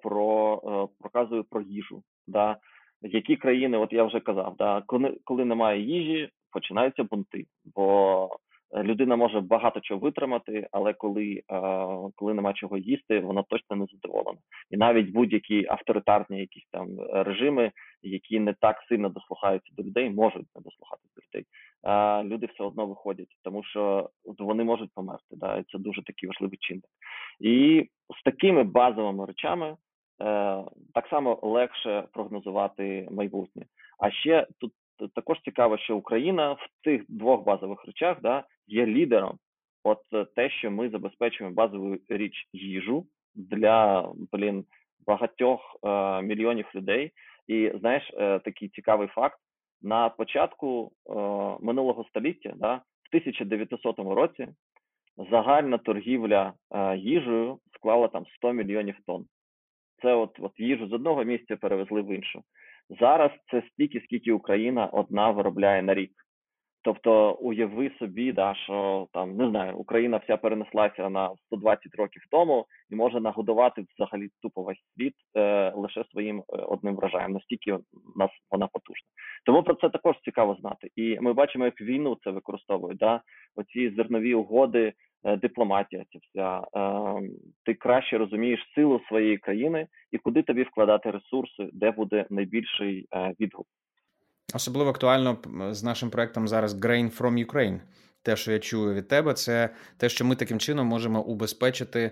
про їжу. Да. Які країни, от я вже казав, да, коли немає їжі, починаються бунти, бо людина може багато чого витримати, але коли немає чого їсти, вона точно не задоволена. І навіть будь-які авторитарні якісь там режими, які не так сильно дослухаються до людей, можуть не дослухатися до людей. Люди все одно виходять, тому що вони можуть померти. Да, і це дуже такий важливий чинник. І з такими базовими речами так само легше прогнозувати майбутнє. А ще тут також цікаво, що Україна в цих двох базових речах, да, є лідером. От те, що ми забезпечуємо базову річ їжу для, багатьох мільйонів людей. І, знаєш, такий цікавий факт. На початку минулого століття, да, в 1900 році, загальна торгівля їжею склала там 100 мільйонів тонн. Це от їжу з одного місця перевезли в інше. Зараз це стільки, скільки Україна одна виробляє на рік. Тобто уяви собі, да, що там, не знаю, Україна вся перенеслася на 120 років тому і може нагодувати взагалі тупо весь світ лише своїм одним врожаєм. Настільки вона потужна. Тому про це також цікаво знати. І ми бачимо, як війну це використовують. Да? Оці зернові угоди, дипломатія ця вся. Ти краще розумієш силу своєї країни і куди тобі вкладати ресурси, де буде найбільший відгук. Особливо актуально з нашим проектом зараз Grain from Ukraine. Те, що я чую від тебе, це те, що ми таким чином можемо убезпечити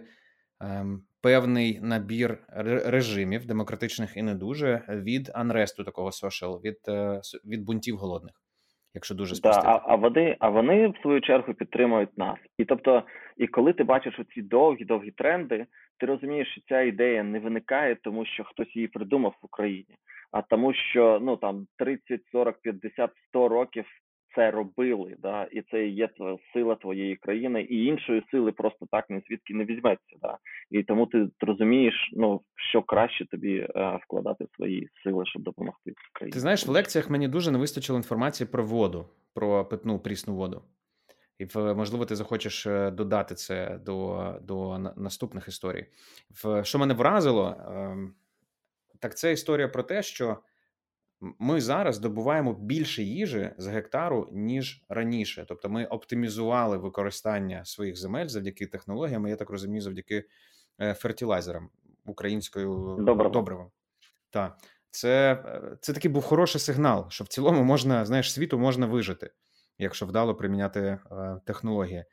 певний набір режимів, демократичних і не дуже, від анресту такого social, від бунтів голодних, якщо дуже спростити. А вони, в свою чергу, підтримують нас. І тобто І коли ти бачиш оці довгі тренди, ти розумієш, що ця ідея не виникає, тому що хтось її придумав в Україні, а тому, що ну там 30, 40, 50, 100 років це робили, да, і це є сила твоєї країни, і іншої сили просто так ні звідки не візьметься, да. І тому ти розумієш, ну що краще тобі вкладати свої сили, щоб допомогти країні. Ти знаєш, в лекціях мені дуже не вистачило інформації про воду, про питну прісну воду. І, можливо, ти захочеш додати це до наступних історій. Що мене вразило, так це історія про те, що ми зараз добуваємо більше їжі з гектару, ніж раніше. Тобто ми оптимізували використання своїх земель завдяки технологіям, я так розумію, завдяки фертилайзерам, українською добривом. Так. Це такий був хороший сигнал, що в цілому можна, знаєш, світу можна вижити, якщо вдало приміняти технології.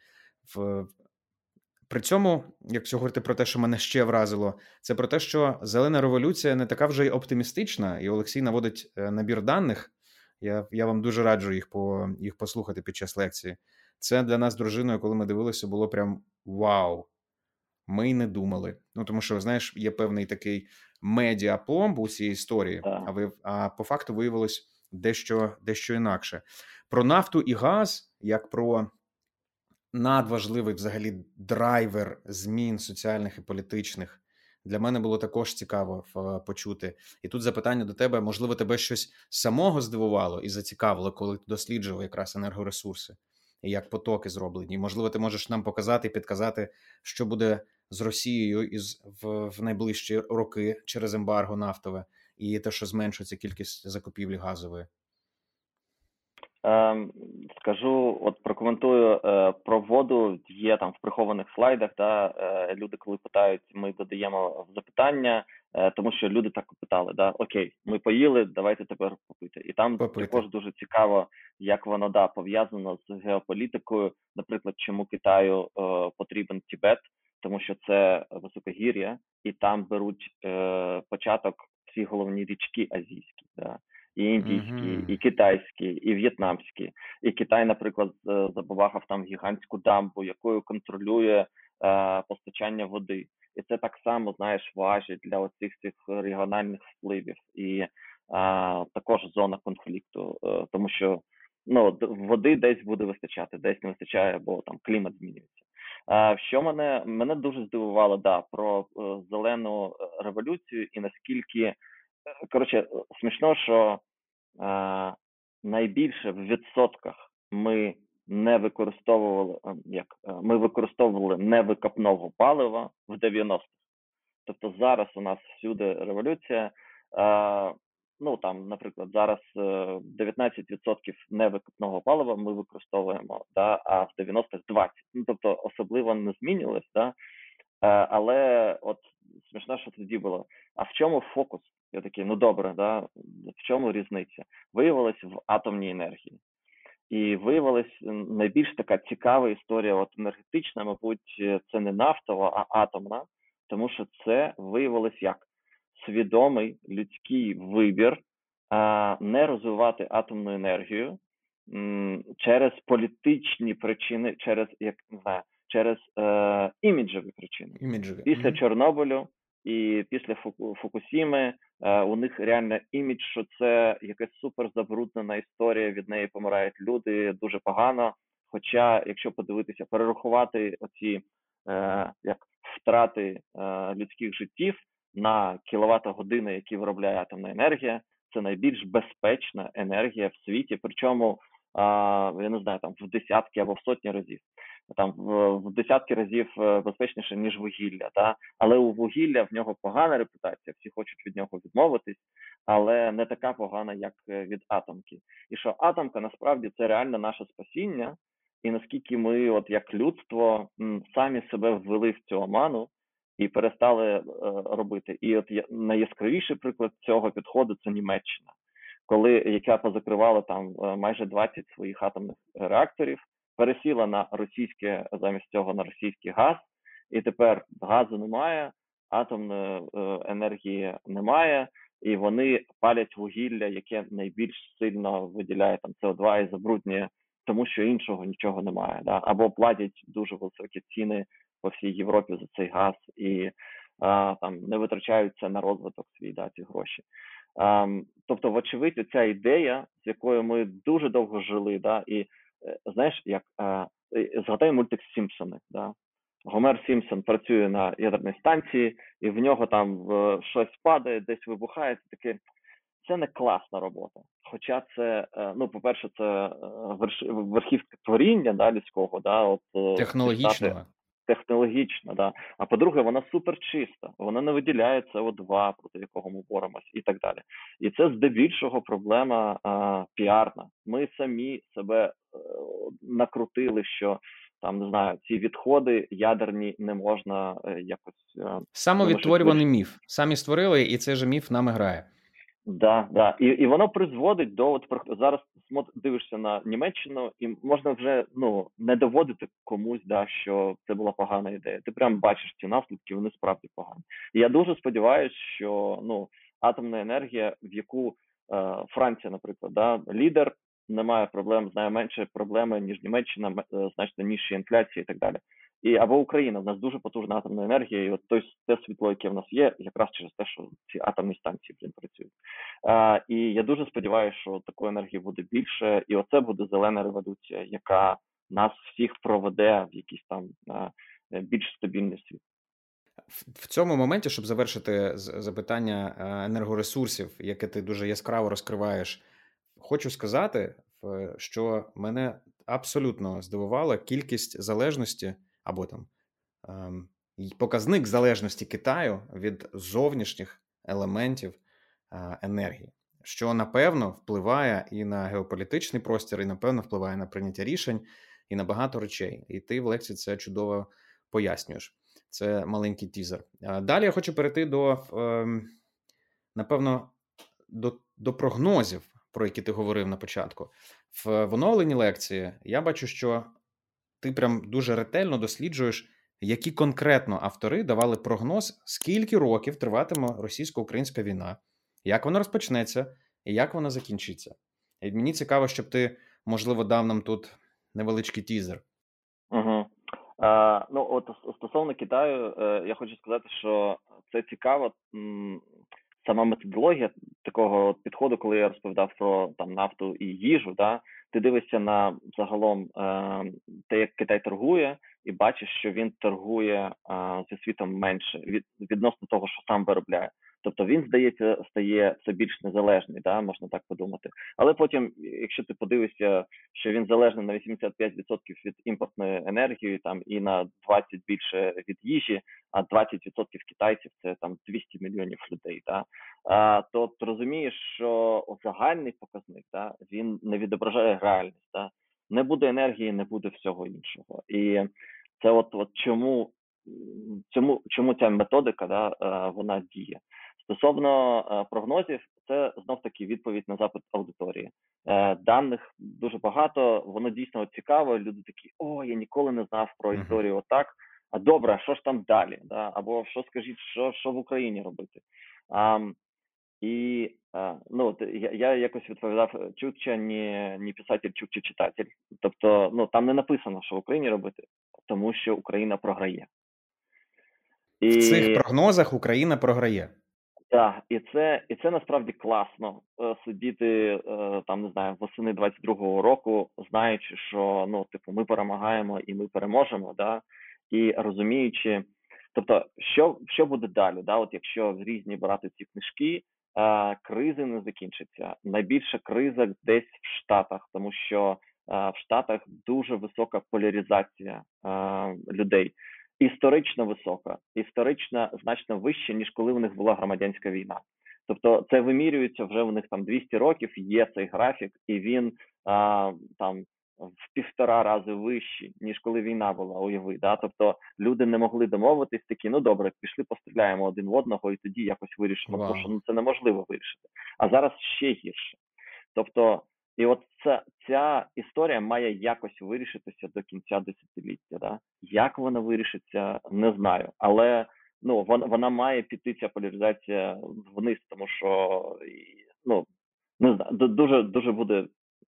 При цьому, якщо говорити про те, що мене ще вразило, це про те, що зелена революція не така вже й оптимістична, і Олексій наводить набір даних. Я вам дуже раджу їх послухати під час лекції. Це для нас з дружиною, коли ми дивилися, було прям вау. Ми й не думали. Ну, тому що, знаєш, є певний такий медіапломб у цій історії, а по факту виявилось дещо інакше. Про нафту і газ, як про надважливий взагалі драйвер змін соціальних і політичних, для мене було також цікаво почути. І тут запитання до тебе, можливо, тебе щось самого здивувало і зацікавило, коли ти досліджував якраз енергоресурси і як потоки зроблені. І, можливо, ти можеш нам показати і підказати, що буде з Росією в найближчі роки через ембарго нафтове і те, що зменшується кількість закупівлі газової. Скажу, от прокоментую про воду, є там в прихованих слайдах, люди коли питають, ми додаємо в запитання, тому що люди так питали, окей, ми поїли, давайте тепер попити. І там також дуже цікаво, як воно пов'язано з геополітикою, наприклад, чому Китаю потрібен Тибет, тому що це високогір'я, і там беруть початок всі головні річки азійські, і індійські, і китайські, і в'єтнамські. І Китай, наприклад, забабахав там гігантську дамбу, якою контролює постачання води. І це так само, знаєш, важить для оцих цих регіональних впливів. І також зона конфлікту, тому що води десь буде вистачати, десь не вистачає, бо там клімат змінюється. Що мене дуже здивувало, про зелену революцію і наскільки, смішно, що найбільше в відсотках ми не використовували, ми використовували невикопного палива в 90-х. Тобто зараз у нас всюди революція, наприклад, зараз 19% невикопного палива ми використовуємо, а в 90-х 20%. Тобто особливо не змінилось, але от смішно, що тоді було. А в чому фокус? Я такий, добре, в чому різниця? Виявилось в атомній енергії. І виявилась найбільш така цікава історія, енергетична, мабуть, це не нафтова, а атомна, тому що це виявилось як свідомий людський вибір не розвивати атомну енергію через політичні причини, через іміджеві причини. Після Чорнобилю і після Фукусіми у них реально імідж, що це якась супер забруднена історія, від неї помирають люди дуже погано. Хоча, якщо подивитися, перерахувати оці втрати людських життів на кіловат-години, які виробляє атомна енергія, це найбільш безпечна енергія в світі, причому я не знаю, там в десятки або в сотні разів. Там в десятки разів безпечніше, ніж вугілля. Але у вугілля в нього погана репутація, всі хочуть від нього відмовитись, але не така погана, як від атомки. І що атомка, насправді, це реально наше спасіння, і наскільки ми, як людство, самі себе ввели в цю оману і перестали робити. І найяскравіший приклад цього підходу – це Німеччина. Яка позакривала там майже 20 своїх атомних реакторів, пересіла на замість цього на російський газ, і тепер газу немає, атомної енергії немає, і вони палять вугілля, яке найбільш сильно виділяє там СО2 і забруднює тому що іншого нічого немає, да? Або платять дуже високі ціни по всій Європі за цей газ і там не витрачаються на розвиток свій, да, ці гроші. Тобто, вочевидь, ця ідея, з якою ми дуже довго жили, да, і знаєш, як згадай мультик Сімпсони, да? Гомер Сімпсон працює на ядерній станції, і в нього там щось падає, десь вибухає, це таке. Це не класна робота. Хоча це, ну, по-перше, це верхівка творіння, да, людського, да, от Технологічного. Технологічна, да. А по-друге, вона суперчиста, вона не виділяє СО2, проти якого ми боремось, і так далі. І це здебільшого проблема піарна. Ми самі себе накрутили, що там, не знаю, ці відходи ядерні не можна якось... Самовідтворюваний міф. Самі створили, і цей же міф нами грає. Да. І воно призводить до, от зараз дивишся на Німеччину, і можна вже, ну, не доводити комусь, да, що це була погана ідея. Ти прям бачиш ці наслідки, вони справді погані. І я дуже сподіваюся, що, ну, атомна енергія, в яку Франція, наприклад, да, лідер, немає проблем, знає менше проблеми, ніж Німеччина, значно нижча інфляція і так далі. І або Україна, в нас дуже потужна атомна енергія, і от те світло, яке в нас є, якраз через те, що ці атомні станції працюють. І я дуже сподіваюся, що такої енергії буде більше, і оце буде зелена революція, яка нас всіх проведе в якийсь там більш стабільний світ. В цьому моменті, щоб завершити запитання енергоресурсів, яке ти дуже яскраво розкриваєш, хочу сказати, що мене абсолютно здивувала кількість залежності або там показник залежності Китаю від зовнішніх елементів енергії, що, напевно, впливає і на геополітичний простір, і, напевно, впливає на прийняття рішень, і на багато речей. І ти в лекції це чудово пояснюєш. Це маленький тізер. Далі я хочу перейти напевно, до прогнозів, про які ти говорив на початку. В оновленій лекції я бачу, що ти прям дуже ретельно досліджуєш, які конкретно автори давали прогноз, скільки років триватиме російсько-українська війна, як вона розпочнеться і як вона закінчиться. І мені цікаво, щоб ти, можливо, дав нам тут невеличкий тізер. Угу. Ну, от стосовно Китаю, я хочу сказати, що це цікаво. Сама методологія такого підходу, коли я розповідав про там нафту і їжу, да, ти дивишся на загалом те, як Китай торгує, і бачиш, що він торгує зі світом менше відносно того, що сам виробляє. Тобто він, здається, стає все більш незалежний, да, можна так подумати. Але потім, якщо ти подивишся, що він залежний на 85% від імпортної енергії, там і на 20% більше від їжі, а 20% китайців це там 200 мільйонів людей, да, то розумієш, що загальний показник, да, він не відображає реальність, да. Не буде енергії, не буде всього іншого. І це от чому ця методика, да, вона діє. Стосовно прогнозів, це знов-таки відповідь на запит аудиторії. Даних дуже багато, воно дійсно цікаво, люди такі, я ніколи не знав про історію отак, а добре, а що ж там далі? Да? Або що скажіть, що в Україні робити? Ну, я якось відповідав, Чукча не писатель, Чукча читатель. Тобто, ну, там не написано, що в Україні робити, тому що Україна програє. В цих прогнозах Україна програє. Так, і це насправді класно сидіти там, не знаю, восени 22-го року, знаючи, що, ну, типу, ми перемагаємо і ми переможемо, да, і розуміючи, тобто, що буде далі, да, от якщо в різні брати ці книжки, кризи не закінчаться. Найбільша криза десь в Штатах, тому що в Штатах дуже висока поляризація людей. Історично висока, історично значно вища, ніж коли в них була громадянська війна. Тобто це вимірюється вже у них там 200 років, є цей графік, і він там в 1,5 рази вищий, ніж коли війна була, уяви. Да? Тобто люди не могли домовитись, такі, ну добре, пішли постріляємо один в одного і тоді якось вирішимо, тому що це неможливо вирішити. А зараз ще гірше. Тобто, і от ця історія має якось вирішитися до кінця десятиліття. Да? Як вона вирішиться, не знаю. Але ну, вона має піти, ця поляризація, вниз, тому що, ну, не знаю, дуже буде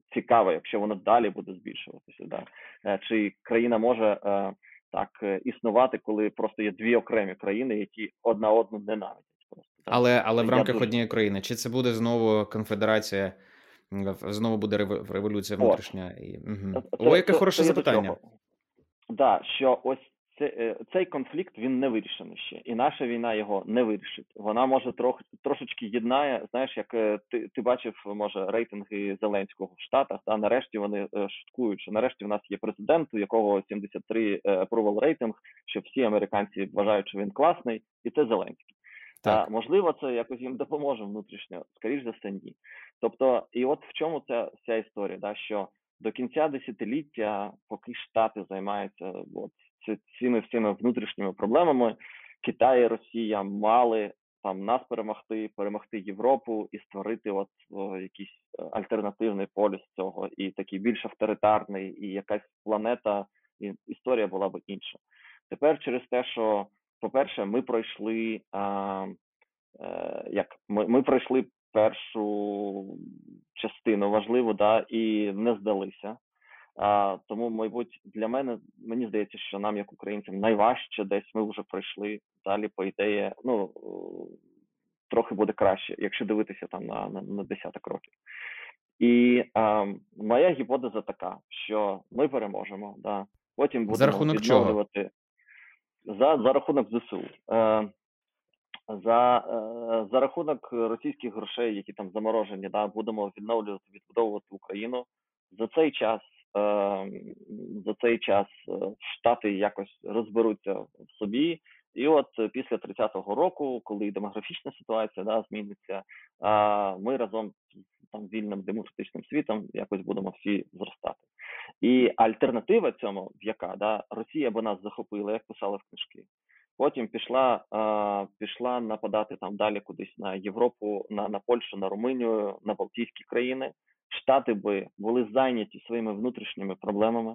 цікаво, якщо воно далі буде збільшуватися. Да? Чи країна може так існувати, коли просто є дві окремі країни, які одна одну ненавидять. Просто, да? Але в Я рамках дуже... однієї країни. Чи це буде знову конфедерація, знову буде революція От. внутрішня? О, яке хороше запитання. Да, що ось цей конфлікт, він не вирішений ще. І наша війна його не вирішить. Вона може трошечки єднає, знаєш, як ти бачив, може, рейтинги Зеленського в Штатах, та нарешті вони шуткують, що нарешті в нас є президент, у якого 73 approval рейтинг, що всі американці вважають, що він класний, і це Зеленський. Можливо, це якось їм допоможе внутрішньо, скоріш за все, ні. Тобто, і от в чому ця історія, да, що до кінця десятиліття, поки Штати займаються цими всіми внутрішніми проблемами, Китай і Росія мали там нас перемогти Європу і створити якийсь альтернативний полюс цього, і такий більш авторитарний, і якась планета, і історія була б інша. Тепер через те, що, по-перше, ми пройшли ми пройшли першу частину важливу, да, і не здалися. Тому, мабуть, мені здається, що нам, як українцям, найважче десь ми вже пройшли. Далі, по ідеї, трохи буде краще, якщо дивитися там на десяток років. І моя гіпотеза така, що ми переможемо, да. Потім будемо за рахунок відновлювати за рахунок ЗСУ. За рахунок російських грошей, які там заморожені, да, будемо відбудовувати Україну. За цей час Штати якось розберуться в собі. І от після 30-го року, коли демографічна ситуація, да, зміниться, ми разом з там вільним демократичним світом якось будемо всі зростати. І альтернатива цьому, яка, да, Росія би нас захопила, як писали в книжки. Потім пішла нападати там далі кудись на Європу, на Польщу, на Румунію, на Балтійські країни. Штати би були зайняті своїми внутрішніми проблемами.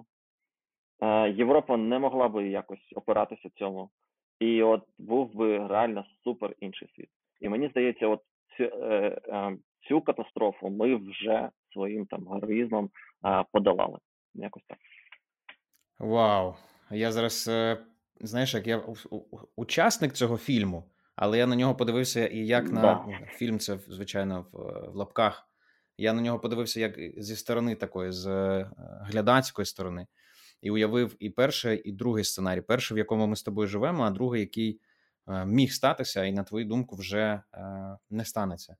Європа не могла би якось опиратися цьому. І от був би реально супер інший світ. І мені здається, от цю катастрофу ми вже своїм там героїзмом подолали. Якось так. Вау! Я зараз, знаєш, як я учасник цього фільму, але я на нього подивився і як фільм, це, звичайно, в лапках. Я на нього подивився як зі сторони такої, з глядацької сторони. І уявив і перший, і другий сценарій. Перший, в якому ми з тобою живемо, а другий, який міг статися, і, на твою думку, вже не станеться.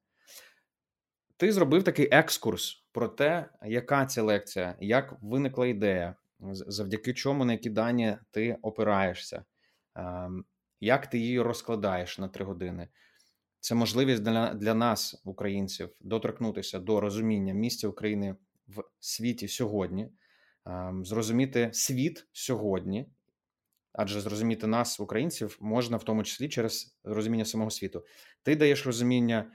Ти зробив такий екскурс про те, яка ця лекція, як виникла ідея, завдяки чому, на які дані ти опираєшся, як ти її розкладаєш на 3 години. Це можливість для нас, українців, доторкнутися до розуміння місця України в світі сьогодні, зрозуміти світ сьогодні, адже зрозуміти нас, українців, можна в тому числі через розуміння самого світу. Ти даєш розуміння,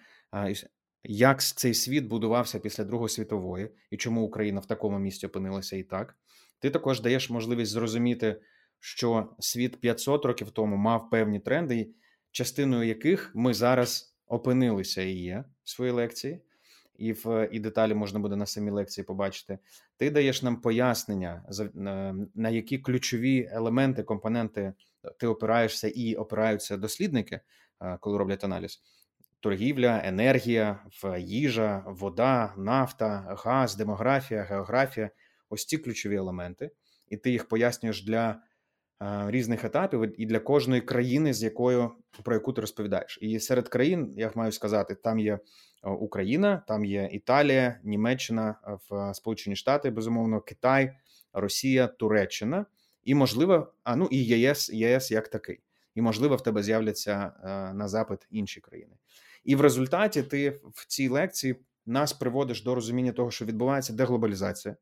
як цей світ будувався після Другої світової, і чому Україна в такому місці опинилася і так. Ти також даєш можливість зрозуміти, що світ 500 років тому мав певні тренди, частиною яких ми зараз опинилися і є в своїй лекції, і деталі можна буде на самій лекції побачити. Ти даєш нам пояснення, на які ключові елементи, компоненти ти опираєшся і опираються дослідники, коли роблять аналіз. Торгівля, енергія, їжа, вода, нафта, газ, демографія, географія. Ось ці ключові елементи. І ти їх пояснюєш для різних етапів і для кожної країни, про яку ти розповідаєш. І серед країн, я маю сказати, там є Україна, там є Італія, Німеччина, Сполучені Штати, безумовно, Китай, Росія, Туреччина і, можливо, і ЄС як такий. І, можливо, в тебе з'являться на запит інші країни. І в результаті ти в цій лекції нас приводиш до розуміння того, що відбувається деглобалізація.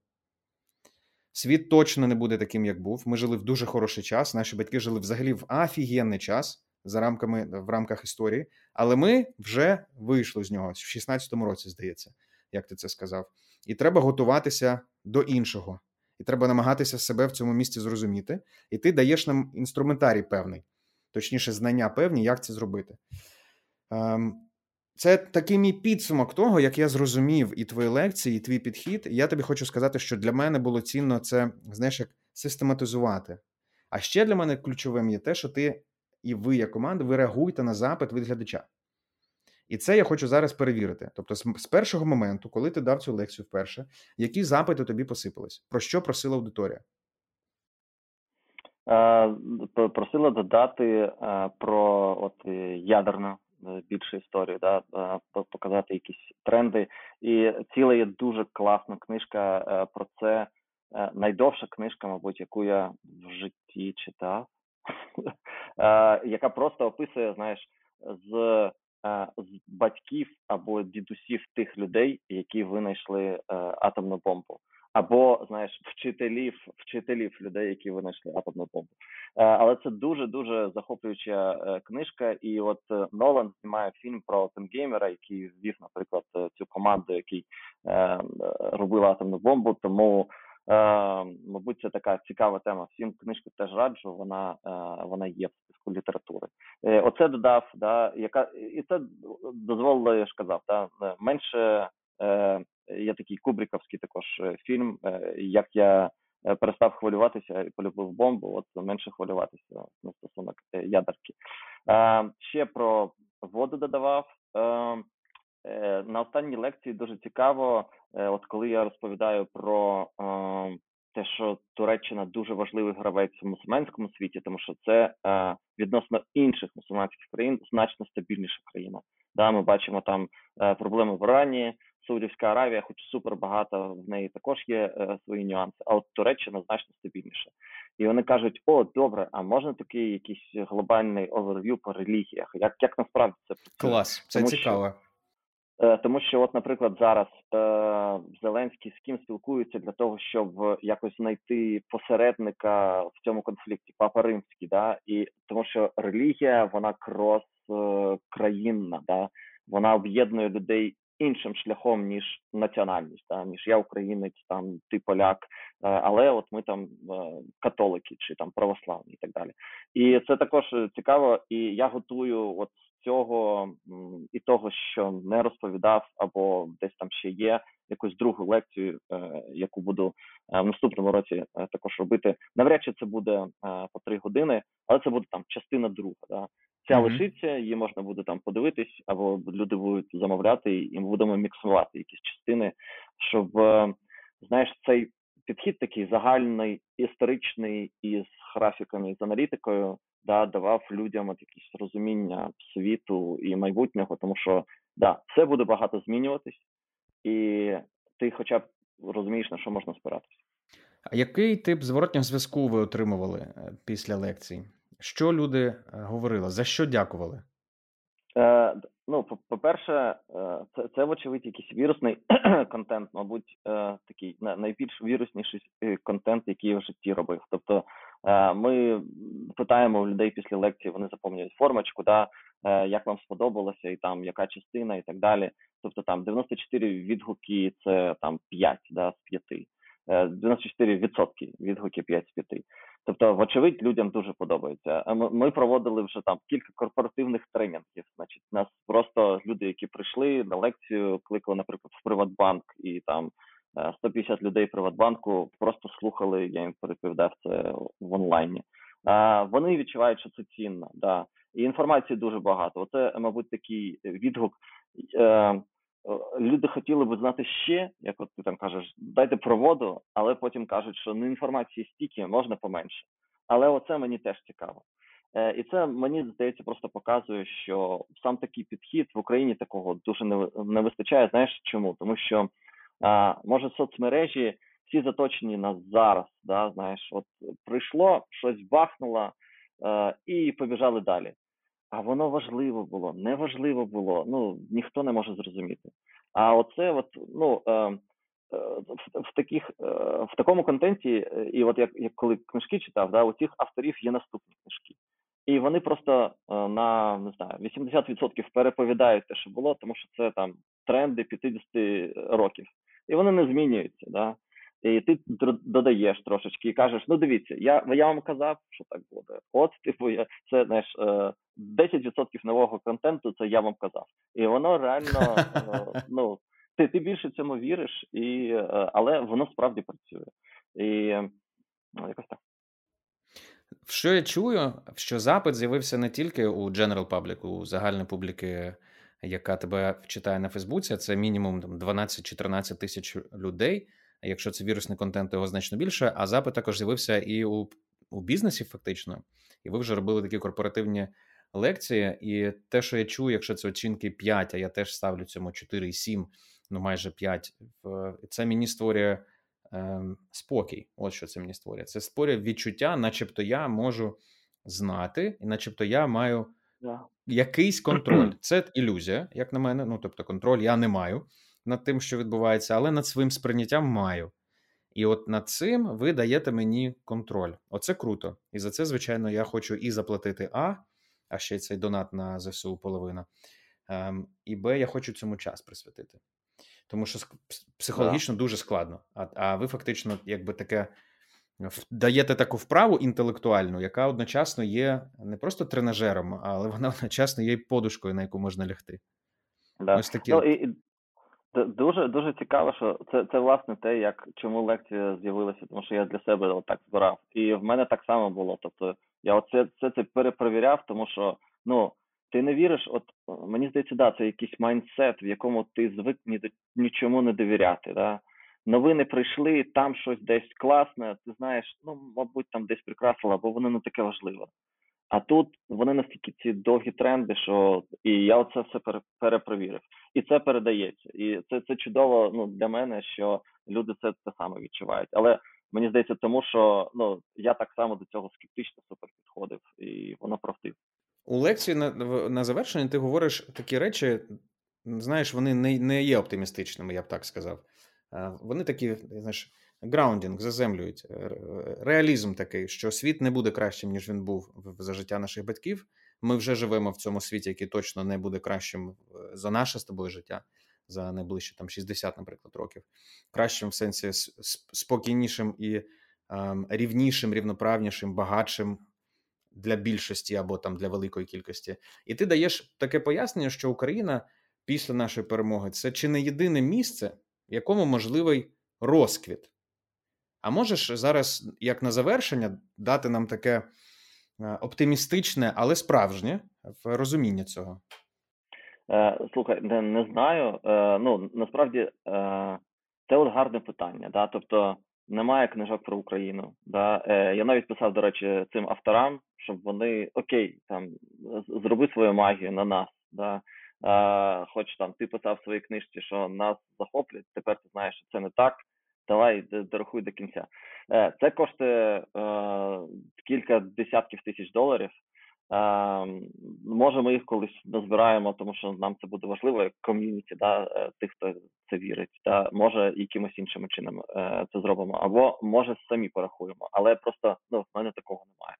Світ точно не буде таким, як був. Ми жили в дуже хороший час, наші батьки жили взагалі в офігенний час в рамках історії, але ми вже вийшли з нього в 16-му році, здається, як ти це сказав. І треба готуватися до іншого. І треба намагатися себе в цьому місці зрозуміти. І ти даєш нам інструментарій певний, точніше знання певні, як це зробити. Це такий мій підсумок того, як я зрозумів і твої лекції, і твій підхід. І я тобі хочу сказати, що для мене було цінно це, знаєш, як систематизувати. А ще для мене ключовим є те, що ти і ви, як команда, ви реагуєте на запит від глядача. І це я хочу зараз перевірити. Тобто з першого моменту, коли ти дав цю лекцію вперше, які запити тобі посипались? Про що просила аудиторія? Просила додати про ядерну більшу історію, да, показати якісь тренди. І ціла є дуже класна книжка про це. Найдовша книжка, мабуть, яку я в житті читав, яка просто описує, знаєш, з батьків або дідусів тих людей, які винайшли атомну бомбу. Або, знаєш, вчителів людей, які винайшли атомну бомбу. Але це дуже-дуже захоплююча книжка. І от Нолан знімає фільм про Оппенгеймера, який ввів, наприклад, цю команду, який робив атомну бомбу. Тому, мабуть, це така цікава тема. Всім книжку теж раджу, вона є в списку літератури. Оце додав, да, і це дозволило, я ж казав, да, менше... Є такий кубріковський також фільм, як я перестав хвилюватися і полюбив бомбу, от менше хвилюватися на стосунок ядерки. Ще про воду додавав. На останній лекції дуже цікаво, от коли я розповідаю про те, що Туреччина дуже важливий гравець в мусульманському світі, тому що це відносно інших мусульманських країн значно стабільніша країна. Да, ми бачимо там проблеми в Ірані, Саудівська Аравія, хоч супер багато, в неї також є свої нюанси, а от Туреччина значно стабільніша. І вони кажуть, о, добре, а можна такий якийсь глобальний оверв'ю по релігіях? Як насправді це працює? Клас, це цікаво. Тому що, от, наприклад, зараз Зеленський з ким спілкується для того, щоб якось знайти посередника в цьому конфлікті, Папа Римський, да? І тому що релігія, вона крос-країнна, да? Вона об'єднує людей іншим шляхом, ніж національність, да? Ніж я українець, там, ти поляк, але от ми там католики чи там православні і так далі. І це також цікаво, і я готую от цього і того, що не розповідав, або десь там ще є якусь другу лекцію, яку буду в наступному році також робити. Навряд чи це буде по 3 години, але це буде там частина друга. Да? Ця лишиться, її можна буде там подивитись, або люди будуть замовляти, і ми будемо міксувати якісь частини, щоб, знаєш, цей підхід такий загальний, історичний, із графіками, з аналітикою, да, давав людям от якісь розуміння світу і майбутнього, тому що, да, все буде багато змінюватись, і ти хоча б розумієш, на що можна спиратися. А який тип зворотнього зв'язку ви отримували після лекцій? Що люди говорили? За що дякували? Ну, по-перше, це вочевидь якийсь вірусний контент, мабуть, такий найбільш вірусніший контент, який я в житті робив. Тобто ми питаємо у людей після лекції, вони заповнюють формочку, да, як вам сподобалося, і там яка частина, і так далі. Тобто там 94 відгуки – це там 5, да, з 5. 94% відгуки 5 з 5. Тобто, вочевидь, людям дуже подобається. Ми проводили вже там кілька корпоративних тренінгів. Значить, нас просто люди, які прийшли на лекцію, кликали, наприклад, в Приватбанк, і там 150 людей Приватбанку просто слухали, я їм переповідав це в онлайні. Вони відчувають, що це цінно, да. І інформації дуже багато. Оце, мабуть, такий відгук. Люди хотіли б знати ще, як от ти там кажеш, дайте про воду, але потім кажуть, що інформації стільки, можна поменше. Але оце мені теж цікаво. І це, мені здається, просто показує, що сам такий підхід в Україні такого дуже не вистачає. Знаєш чому? Тому що, може, соцмережі всі заточені на зараз, да, знаєш, от прийшло, щось бахнуло і побіжали далі. А воно важливо було, неважливо було, ну, ніхто не може зрозуміти. А оце от, ну, в такому контенті, і от як коли книжки читав, да, у цих авторів є наступні книжки. І вони просто на, не знаю, 80% переповідають те, що було, тому що це там тренди 50 років. І вони не змінюються, да. І ти додаєш трошечки і кажеш, ну дивіться, я вам казав, що так буде. От, типу, це, знаєш, 10% нового контенту, це я вам казав. І воно реально, ну, ти більше цьому віриш, але воно справді працює. І якось так. Що я чую, що запит з'явився не тільки у general public, у загальної публіки, яка тебе читає на Фейсбуці, це мінімум 12-14 тисяч людей. А якщо це вірусний контент, то його значно більше. А запит також з'явився і у бізнесі, фактично. І ви вже робили такі корпоративні лекції. І те, що я чую, якщо це оцінки 5, а я теж ставлю цьому 4,7, ну майже 5, це мені створює спокій. От що це мені створює. Це створює відчуття, начебто я можу знати, і начебто я маю Да. якийсь контроль. Це ілюзія, як на мене. Ну, тобто контроль я не маю над тим, що відбувається, але над своїм сприйняттям маю. І от над цим ви даєте мені контроль. Оце круто. І за це, звичайно, я хочу і заплатити а ще й цей донат на ЗСУ половина, і Б, я хочу цьому час присвятити. Тому що психологічно дуже складно. А ви фактично якби таке даєте таку вправу інтелектуальну, яка одночасно є не просто тренажером, але вона одночасно є й подушкою, на яку можна лягти. Да. Ось такі Ну, і дуже дуже цікаво, що це власне те, чому лекція з'явилася, тому що я для себе отак збирав. І в мене так само було. Тобто я це перепровіряв, тому що ну ти не віриш, мені здається, да, це якийсь майндсет, в якому ти звик нічому не довіряти. Да? Новини прийшли, там щось десь класне, ти знаєш, ну мабуть, там десь прикрасило, або воно не таке важливе. А тут вони настільки ці довгі тренди, що і я оце все перепровірив. І це передається. І це чудово, ну, для мене, що люди це саме відчувають. Але мені здається, тому що ну, я так само до цього скептично супер підходив, і воно правдив. У лекції на завершення ти говориш такі речі, знаєш, вони не є оптимістичними, я б так сказав. Вони такі, знаєш, граундінг, заземлюють. Реалізм такий, що світ не буде кращим, ніж він був за життя наших батьків. Ми вже живемо в цьому світі, який точно не буде кращим за наше з тобою життя, за найближчі там 60, наприклад, років. Кращим в сенсі спокійнішим і рівнішим, рівноправнішим, багатшим для більшості або там для великої кількості. І ти даєш таке пояснення, що Україна після нашої перемоги – це чи не єдине місце, в якому можливий розквіт. А можеш зараз, як на завершення, дати нам таке оптимістичне, але справжнє розуміння цього? Слухай, не знаю. Ну, насправді, це от гарне питання. Да? Тобто, немає книжок про Україну. Да? Я навіть писав, до речі, цим авторам, щоб вони, окей, там, зроби свою магію на нас. Да? Хоч там ти писав в своїй книжці, що нас захоплять, тепер ти знаєш, що це не так. Давай, дорахуй до кінця. Це коштує кілька десятків тисяч доларів. Може, ми їх колись назбираємо, тому що нам це буде важливо, як ком'юніті, да, тих, хто це вірить. Да. Може, якимось іншим чином це зробимо, або може самі порахуємо, але просто в мене такого немає.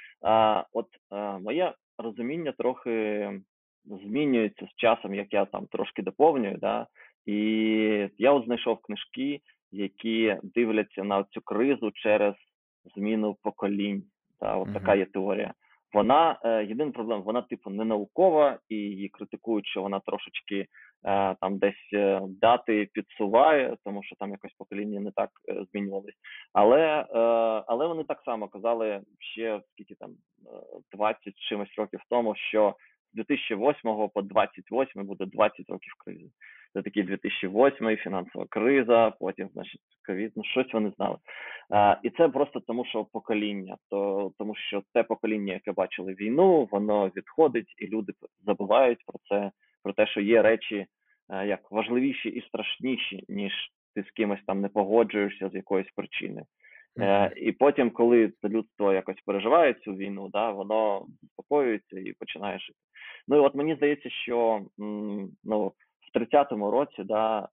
Моє розуміння трохи змінюється з часом, як я там трошки доповнюю, да, і я от знайшов книжки, які дивляться на цю кризу через зміну поколінь. Да, от така є теорія. Вона, єдина проблема, вона типу не наукова, і її критикують, що вона трошечки там десь дати підсуває, тому що там якось покоління не так змінювались. Але вони так само казали ще скільки там 20 чимось років тому, що з 2008 по 28 буде 20 років кризи. Це такий 2008 фінансова криза, потім, значить, ковід, ну щось вони знали. І це просто тому, що покоління, тому що те покоління, яке бачили війну, воно відходить, і люди забувають про це, про те, що є речі як важливіші і страшніші, ніж ти з кимось там не погоджуєшся з якоїсь причини. І потім, коли людство якось переживає цю війну, да, воно заспокоюється і починає жити. Ну і от мені здається, що в 30-му році, да,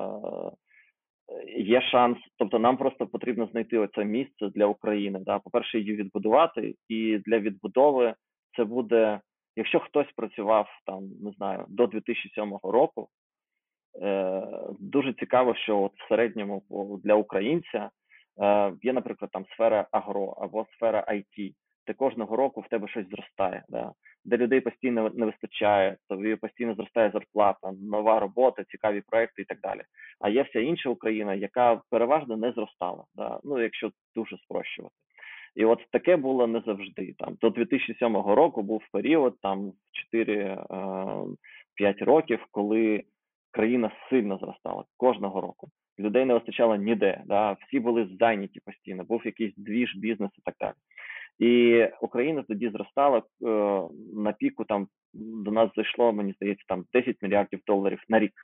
є шанс, тобто нам просто потрібно знайти оце місце для України. Да? По-перше, її відбудувати, і для відбудови це буде, якщо хтось працював там, не знаю, до 2007 року, дуже цікаво, що от в середньому для українця є, наприклад, там сфера агро або сфера IT. де кожного року в тебе щось зростає, да? Де людей постійно не вистачає, тобі постійно зростає зарплата, нова робота, цікаві проекти і так далі. А є вся інша Україна, яка переважно не зростала, да? Ну, якщо дуже спрощувати. І от таке було не завжди. Там до 2007 року був період, там 4-5 років, коли країна сильно зростала кожного року. Людей не вистачало ніде, да? Всі були зайняті постійно, був якийсь двіж, бізнес і так далі. І Україна тоді зростала на піку, там до нас зайшло, мені здається, там $10 мільярдів на рік.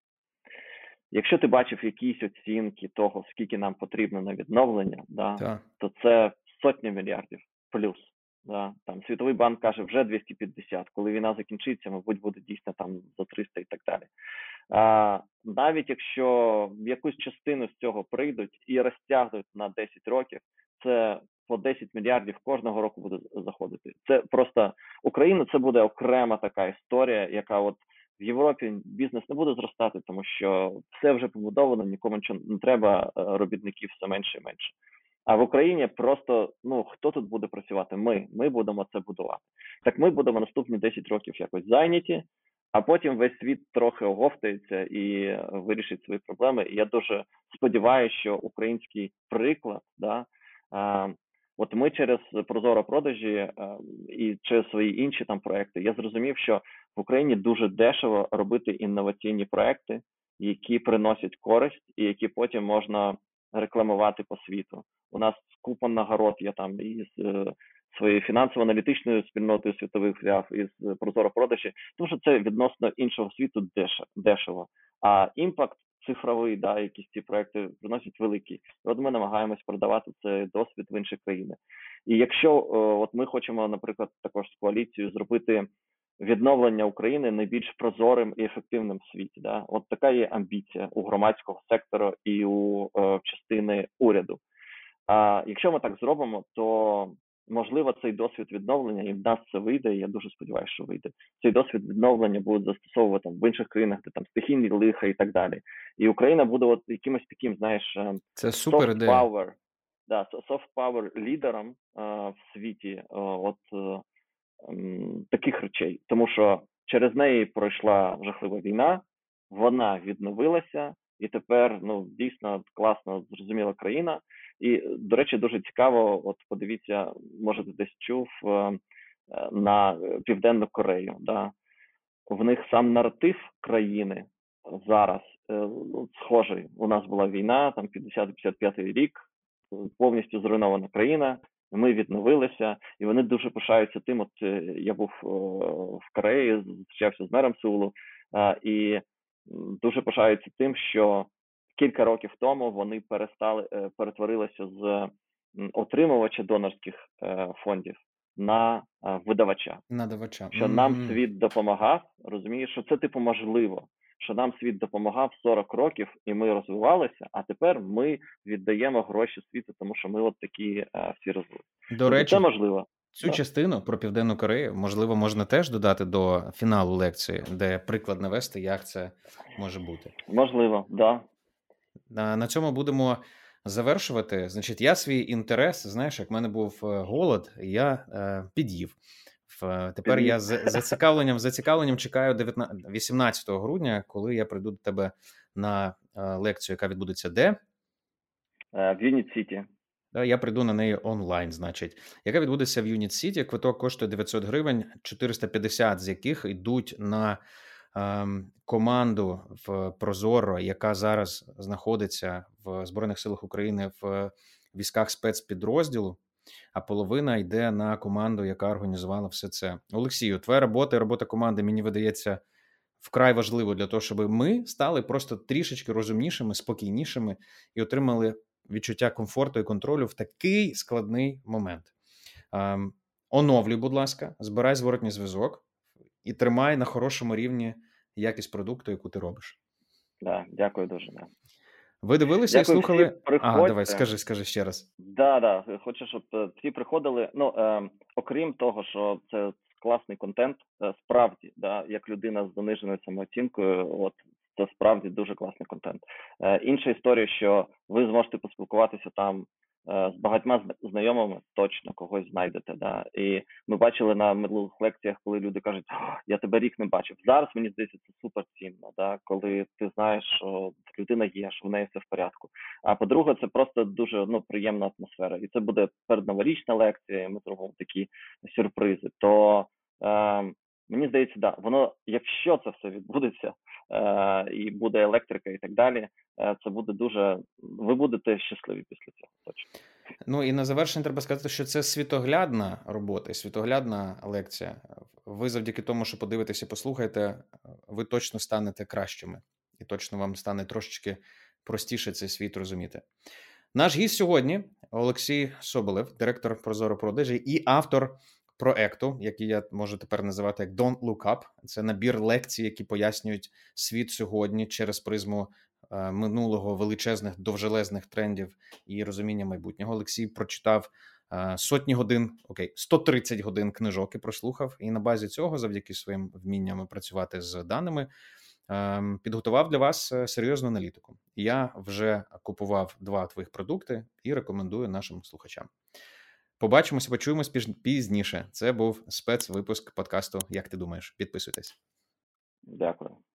Якщо ти бачив якісь оцінки того, скільки нам потрібно на відновлення, да, то це сотні мільярдів плюс. Да. Там Світовий банк каже, вже 250. Коли війна закінчиться, мабуть, буде дійсно там за 300 і так далі. Навіть якщо якусь частину з цього прийдуть і розтягнуть на 10 років, це по 10 мільярдів кожного року буде заходити. Це просто Україна, це буде окрема така історія, яка от в Європі бізнес не буде зростати, тому що все вже побудовано, нікому нічого не треба, робітників все менше і менше. А в Україні просто, хто тут буде працювати? Ми будемо це будувати. Так ми будемо наступні 10 років якось зайняті, а потім весь світ трохи оговтається і вирішить свої проблеми. І я дуже сподіваюся, що український приклад, да, от ми через Прозоро-продажі і через свої інші там проекти, я зрозумів, що в Україні дуже дешево робити інноваційні проекти, які приносять користь і які потім можна рекламувати по світу. У нас купа нагород є там із своєю фінансово-аналітичною спільнотою світових взяв, із Прозоро-продажі, тому що це відносно іншого світу дешево. А імпакт цифровий, да, якісь ці проекти приносять великий. От ми намагаємось продавати цей досвід в інші країни. І якщо от ми хочемо, наприклад, також з коаліцією зробити відновлення України найбільш прозорим і ефективним в світі. Да? От така є амбіція у громадського сектору і у частини уряду. А якщо ми так зробимо, то можливо цей досвід відновлення, і в нас це вийде, і я дуже сподіваюся, що вийде. Цей досвід відновлення будуть застосовувати в інших країнах, де там стихійні лиха і так далі. І Україна буде от якимось таким, знаєш, це супер soft ідея. power, да, soft power лідером в світі таких речей. Тому що через неї пройшла жахлива війна, вона відновилася, і тепер, дійсно класно, зрозуміла країна. І, до речі, дуже цікаво, от подивіться, може ти десь чув, на Південну Корею. Да? В них сам наратив країни зараз схожий. У нас була війна, там 50-55 рік, повністю зруйнована країна, ми відновилися, і вони дуже пишаються тим. От я був в Кореї, зустрічався з мером Сеулу, і дуже пишаються тим, що кілька років тому вони перетворилися з отримувача донорських фондів на видавача. Що нам світ допомагав, розумієш, що це типу можливо, що нам світ допомагав 40 років і ми розвивалися, а тепер ми віддаємо гроші світу, тому що ми от такі всі розвивалися. До речі, це можливо. Цю частину про Південну Корею, можливо, можна теж додати до фіналу лекції, де приклад навести, як це може бути. Можливо, да. На цьому будемо завершувати. Значить, я свій інтерес, знаєш, як в мене був голод, я під'їв. Тепер я з зацікавленням чекаю 18 грудня, коли я прийду до тебе на лекцію, яка відбудеться де? В Юніт-Сіті. Я прийду на неї онлайн, значить, яка відбудеться в Юніт-Сіті. Квиток коштує 900 гривень, 450 з яких йдуть на команду в Прозоро, яка зараз знаходиться в Збройних силах України в військах спецпідрозділу, а половина йде на команду, яка організувала все це. Олексію, твоя робота і робота команди, мені видається, вкрай важливо для того, щоб ми стали просто трішечки розумнішими, спокійнішими і отримали відчуття комфорту і контролю в такий складний момент. Оновлюй, будь ласка, збирай зворотній зв'язок і тримай на хорошому рівні якість продукту, яку ти робиш. Да, дякую дуже. Да. Ви дивилися і слухали? Давай, скажи ще раз. Да, хочу, щоб всі приходили. Окрім того, що це класний контент, справді, да, як людина з заниженою самооцінкою, от це справді дуже класний контент. Інша історія, що ви зможете поспілкуватися там з багатьма знайомими, точно когось знайдете. Да? І ми бачили на минулих лекціях, коли люди кажуть, я тебе рік не бачив. Зараз, мені здається, це супер цінно, да? Коли ти знаєш, що людина є, що в неї все в порядку. А по-друге, це просто дуже приємна атмосфера. І це буде передноворічна лекція, ми зробимо такі сюрпризи. То мені здається, да, воно, якщо це все відбудеться, і буде електрика і так далі, це буде дуже, ви будете щасливі після цього, точно. Ну і на завершення треба сказати, що це світоглядна робота, світоглядна лекція. Ви завдяки тому, що подивитеся і послухаєте, ви точно станете кращими. І точно вам стане трошечки простіше цей світ розуміти. Наш гість сьогодні Олексій Соболєв, директор Прозоро продажі і автор проекту, який я можу тепер називати як Don't Look Up. Це набір лекцій, які пояснюють світ сьогодні через призму минулого, величезних, довжелезних трендів і розуміння майбутнього. Олексій прочитав сотні годин, 130 годин книжок і прослухав. І на базі цього, завдяки своїм вмінням працювати з даними, підготував для вас серйозну аналітику. Я вже купував 2 твоїх продукти і рекомендую нашим слухачам. Побачимося, почуємось пізніше. Це був спецвипуск подкасту «Як ти думаєш?». Підписуйтесь. Дякую.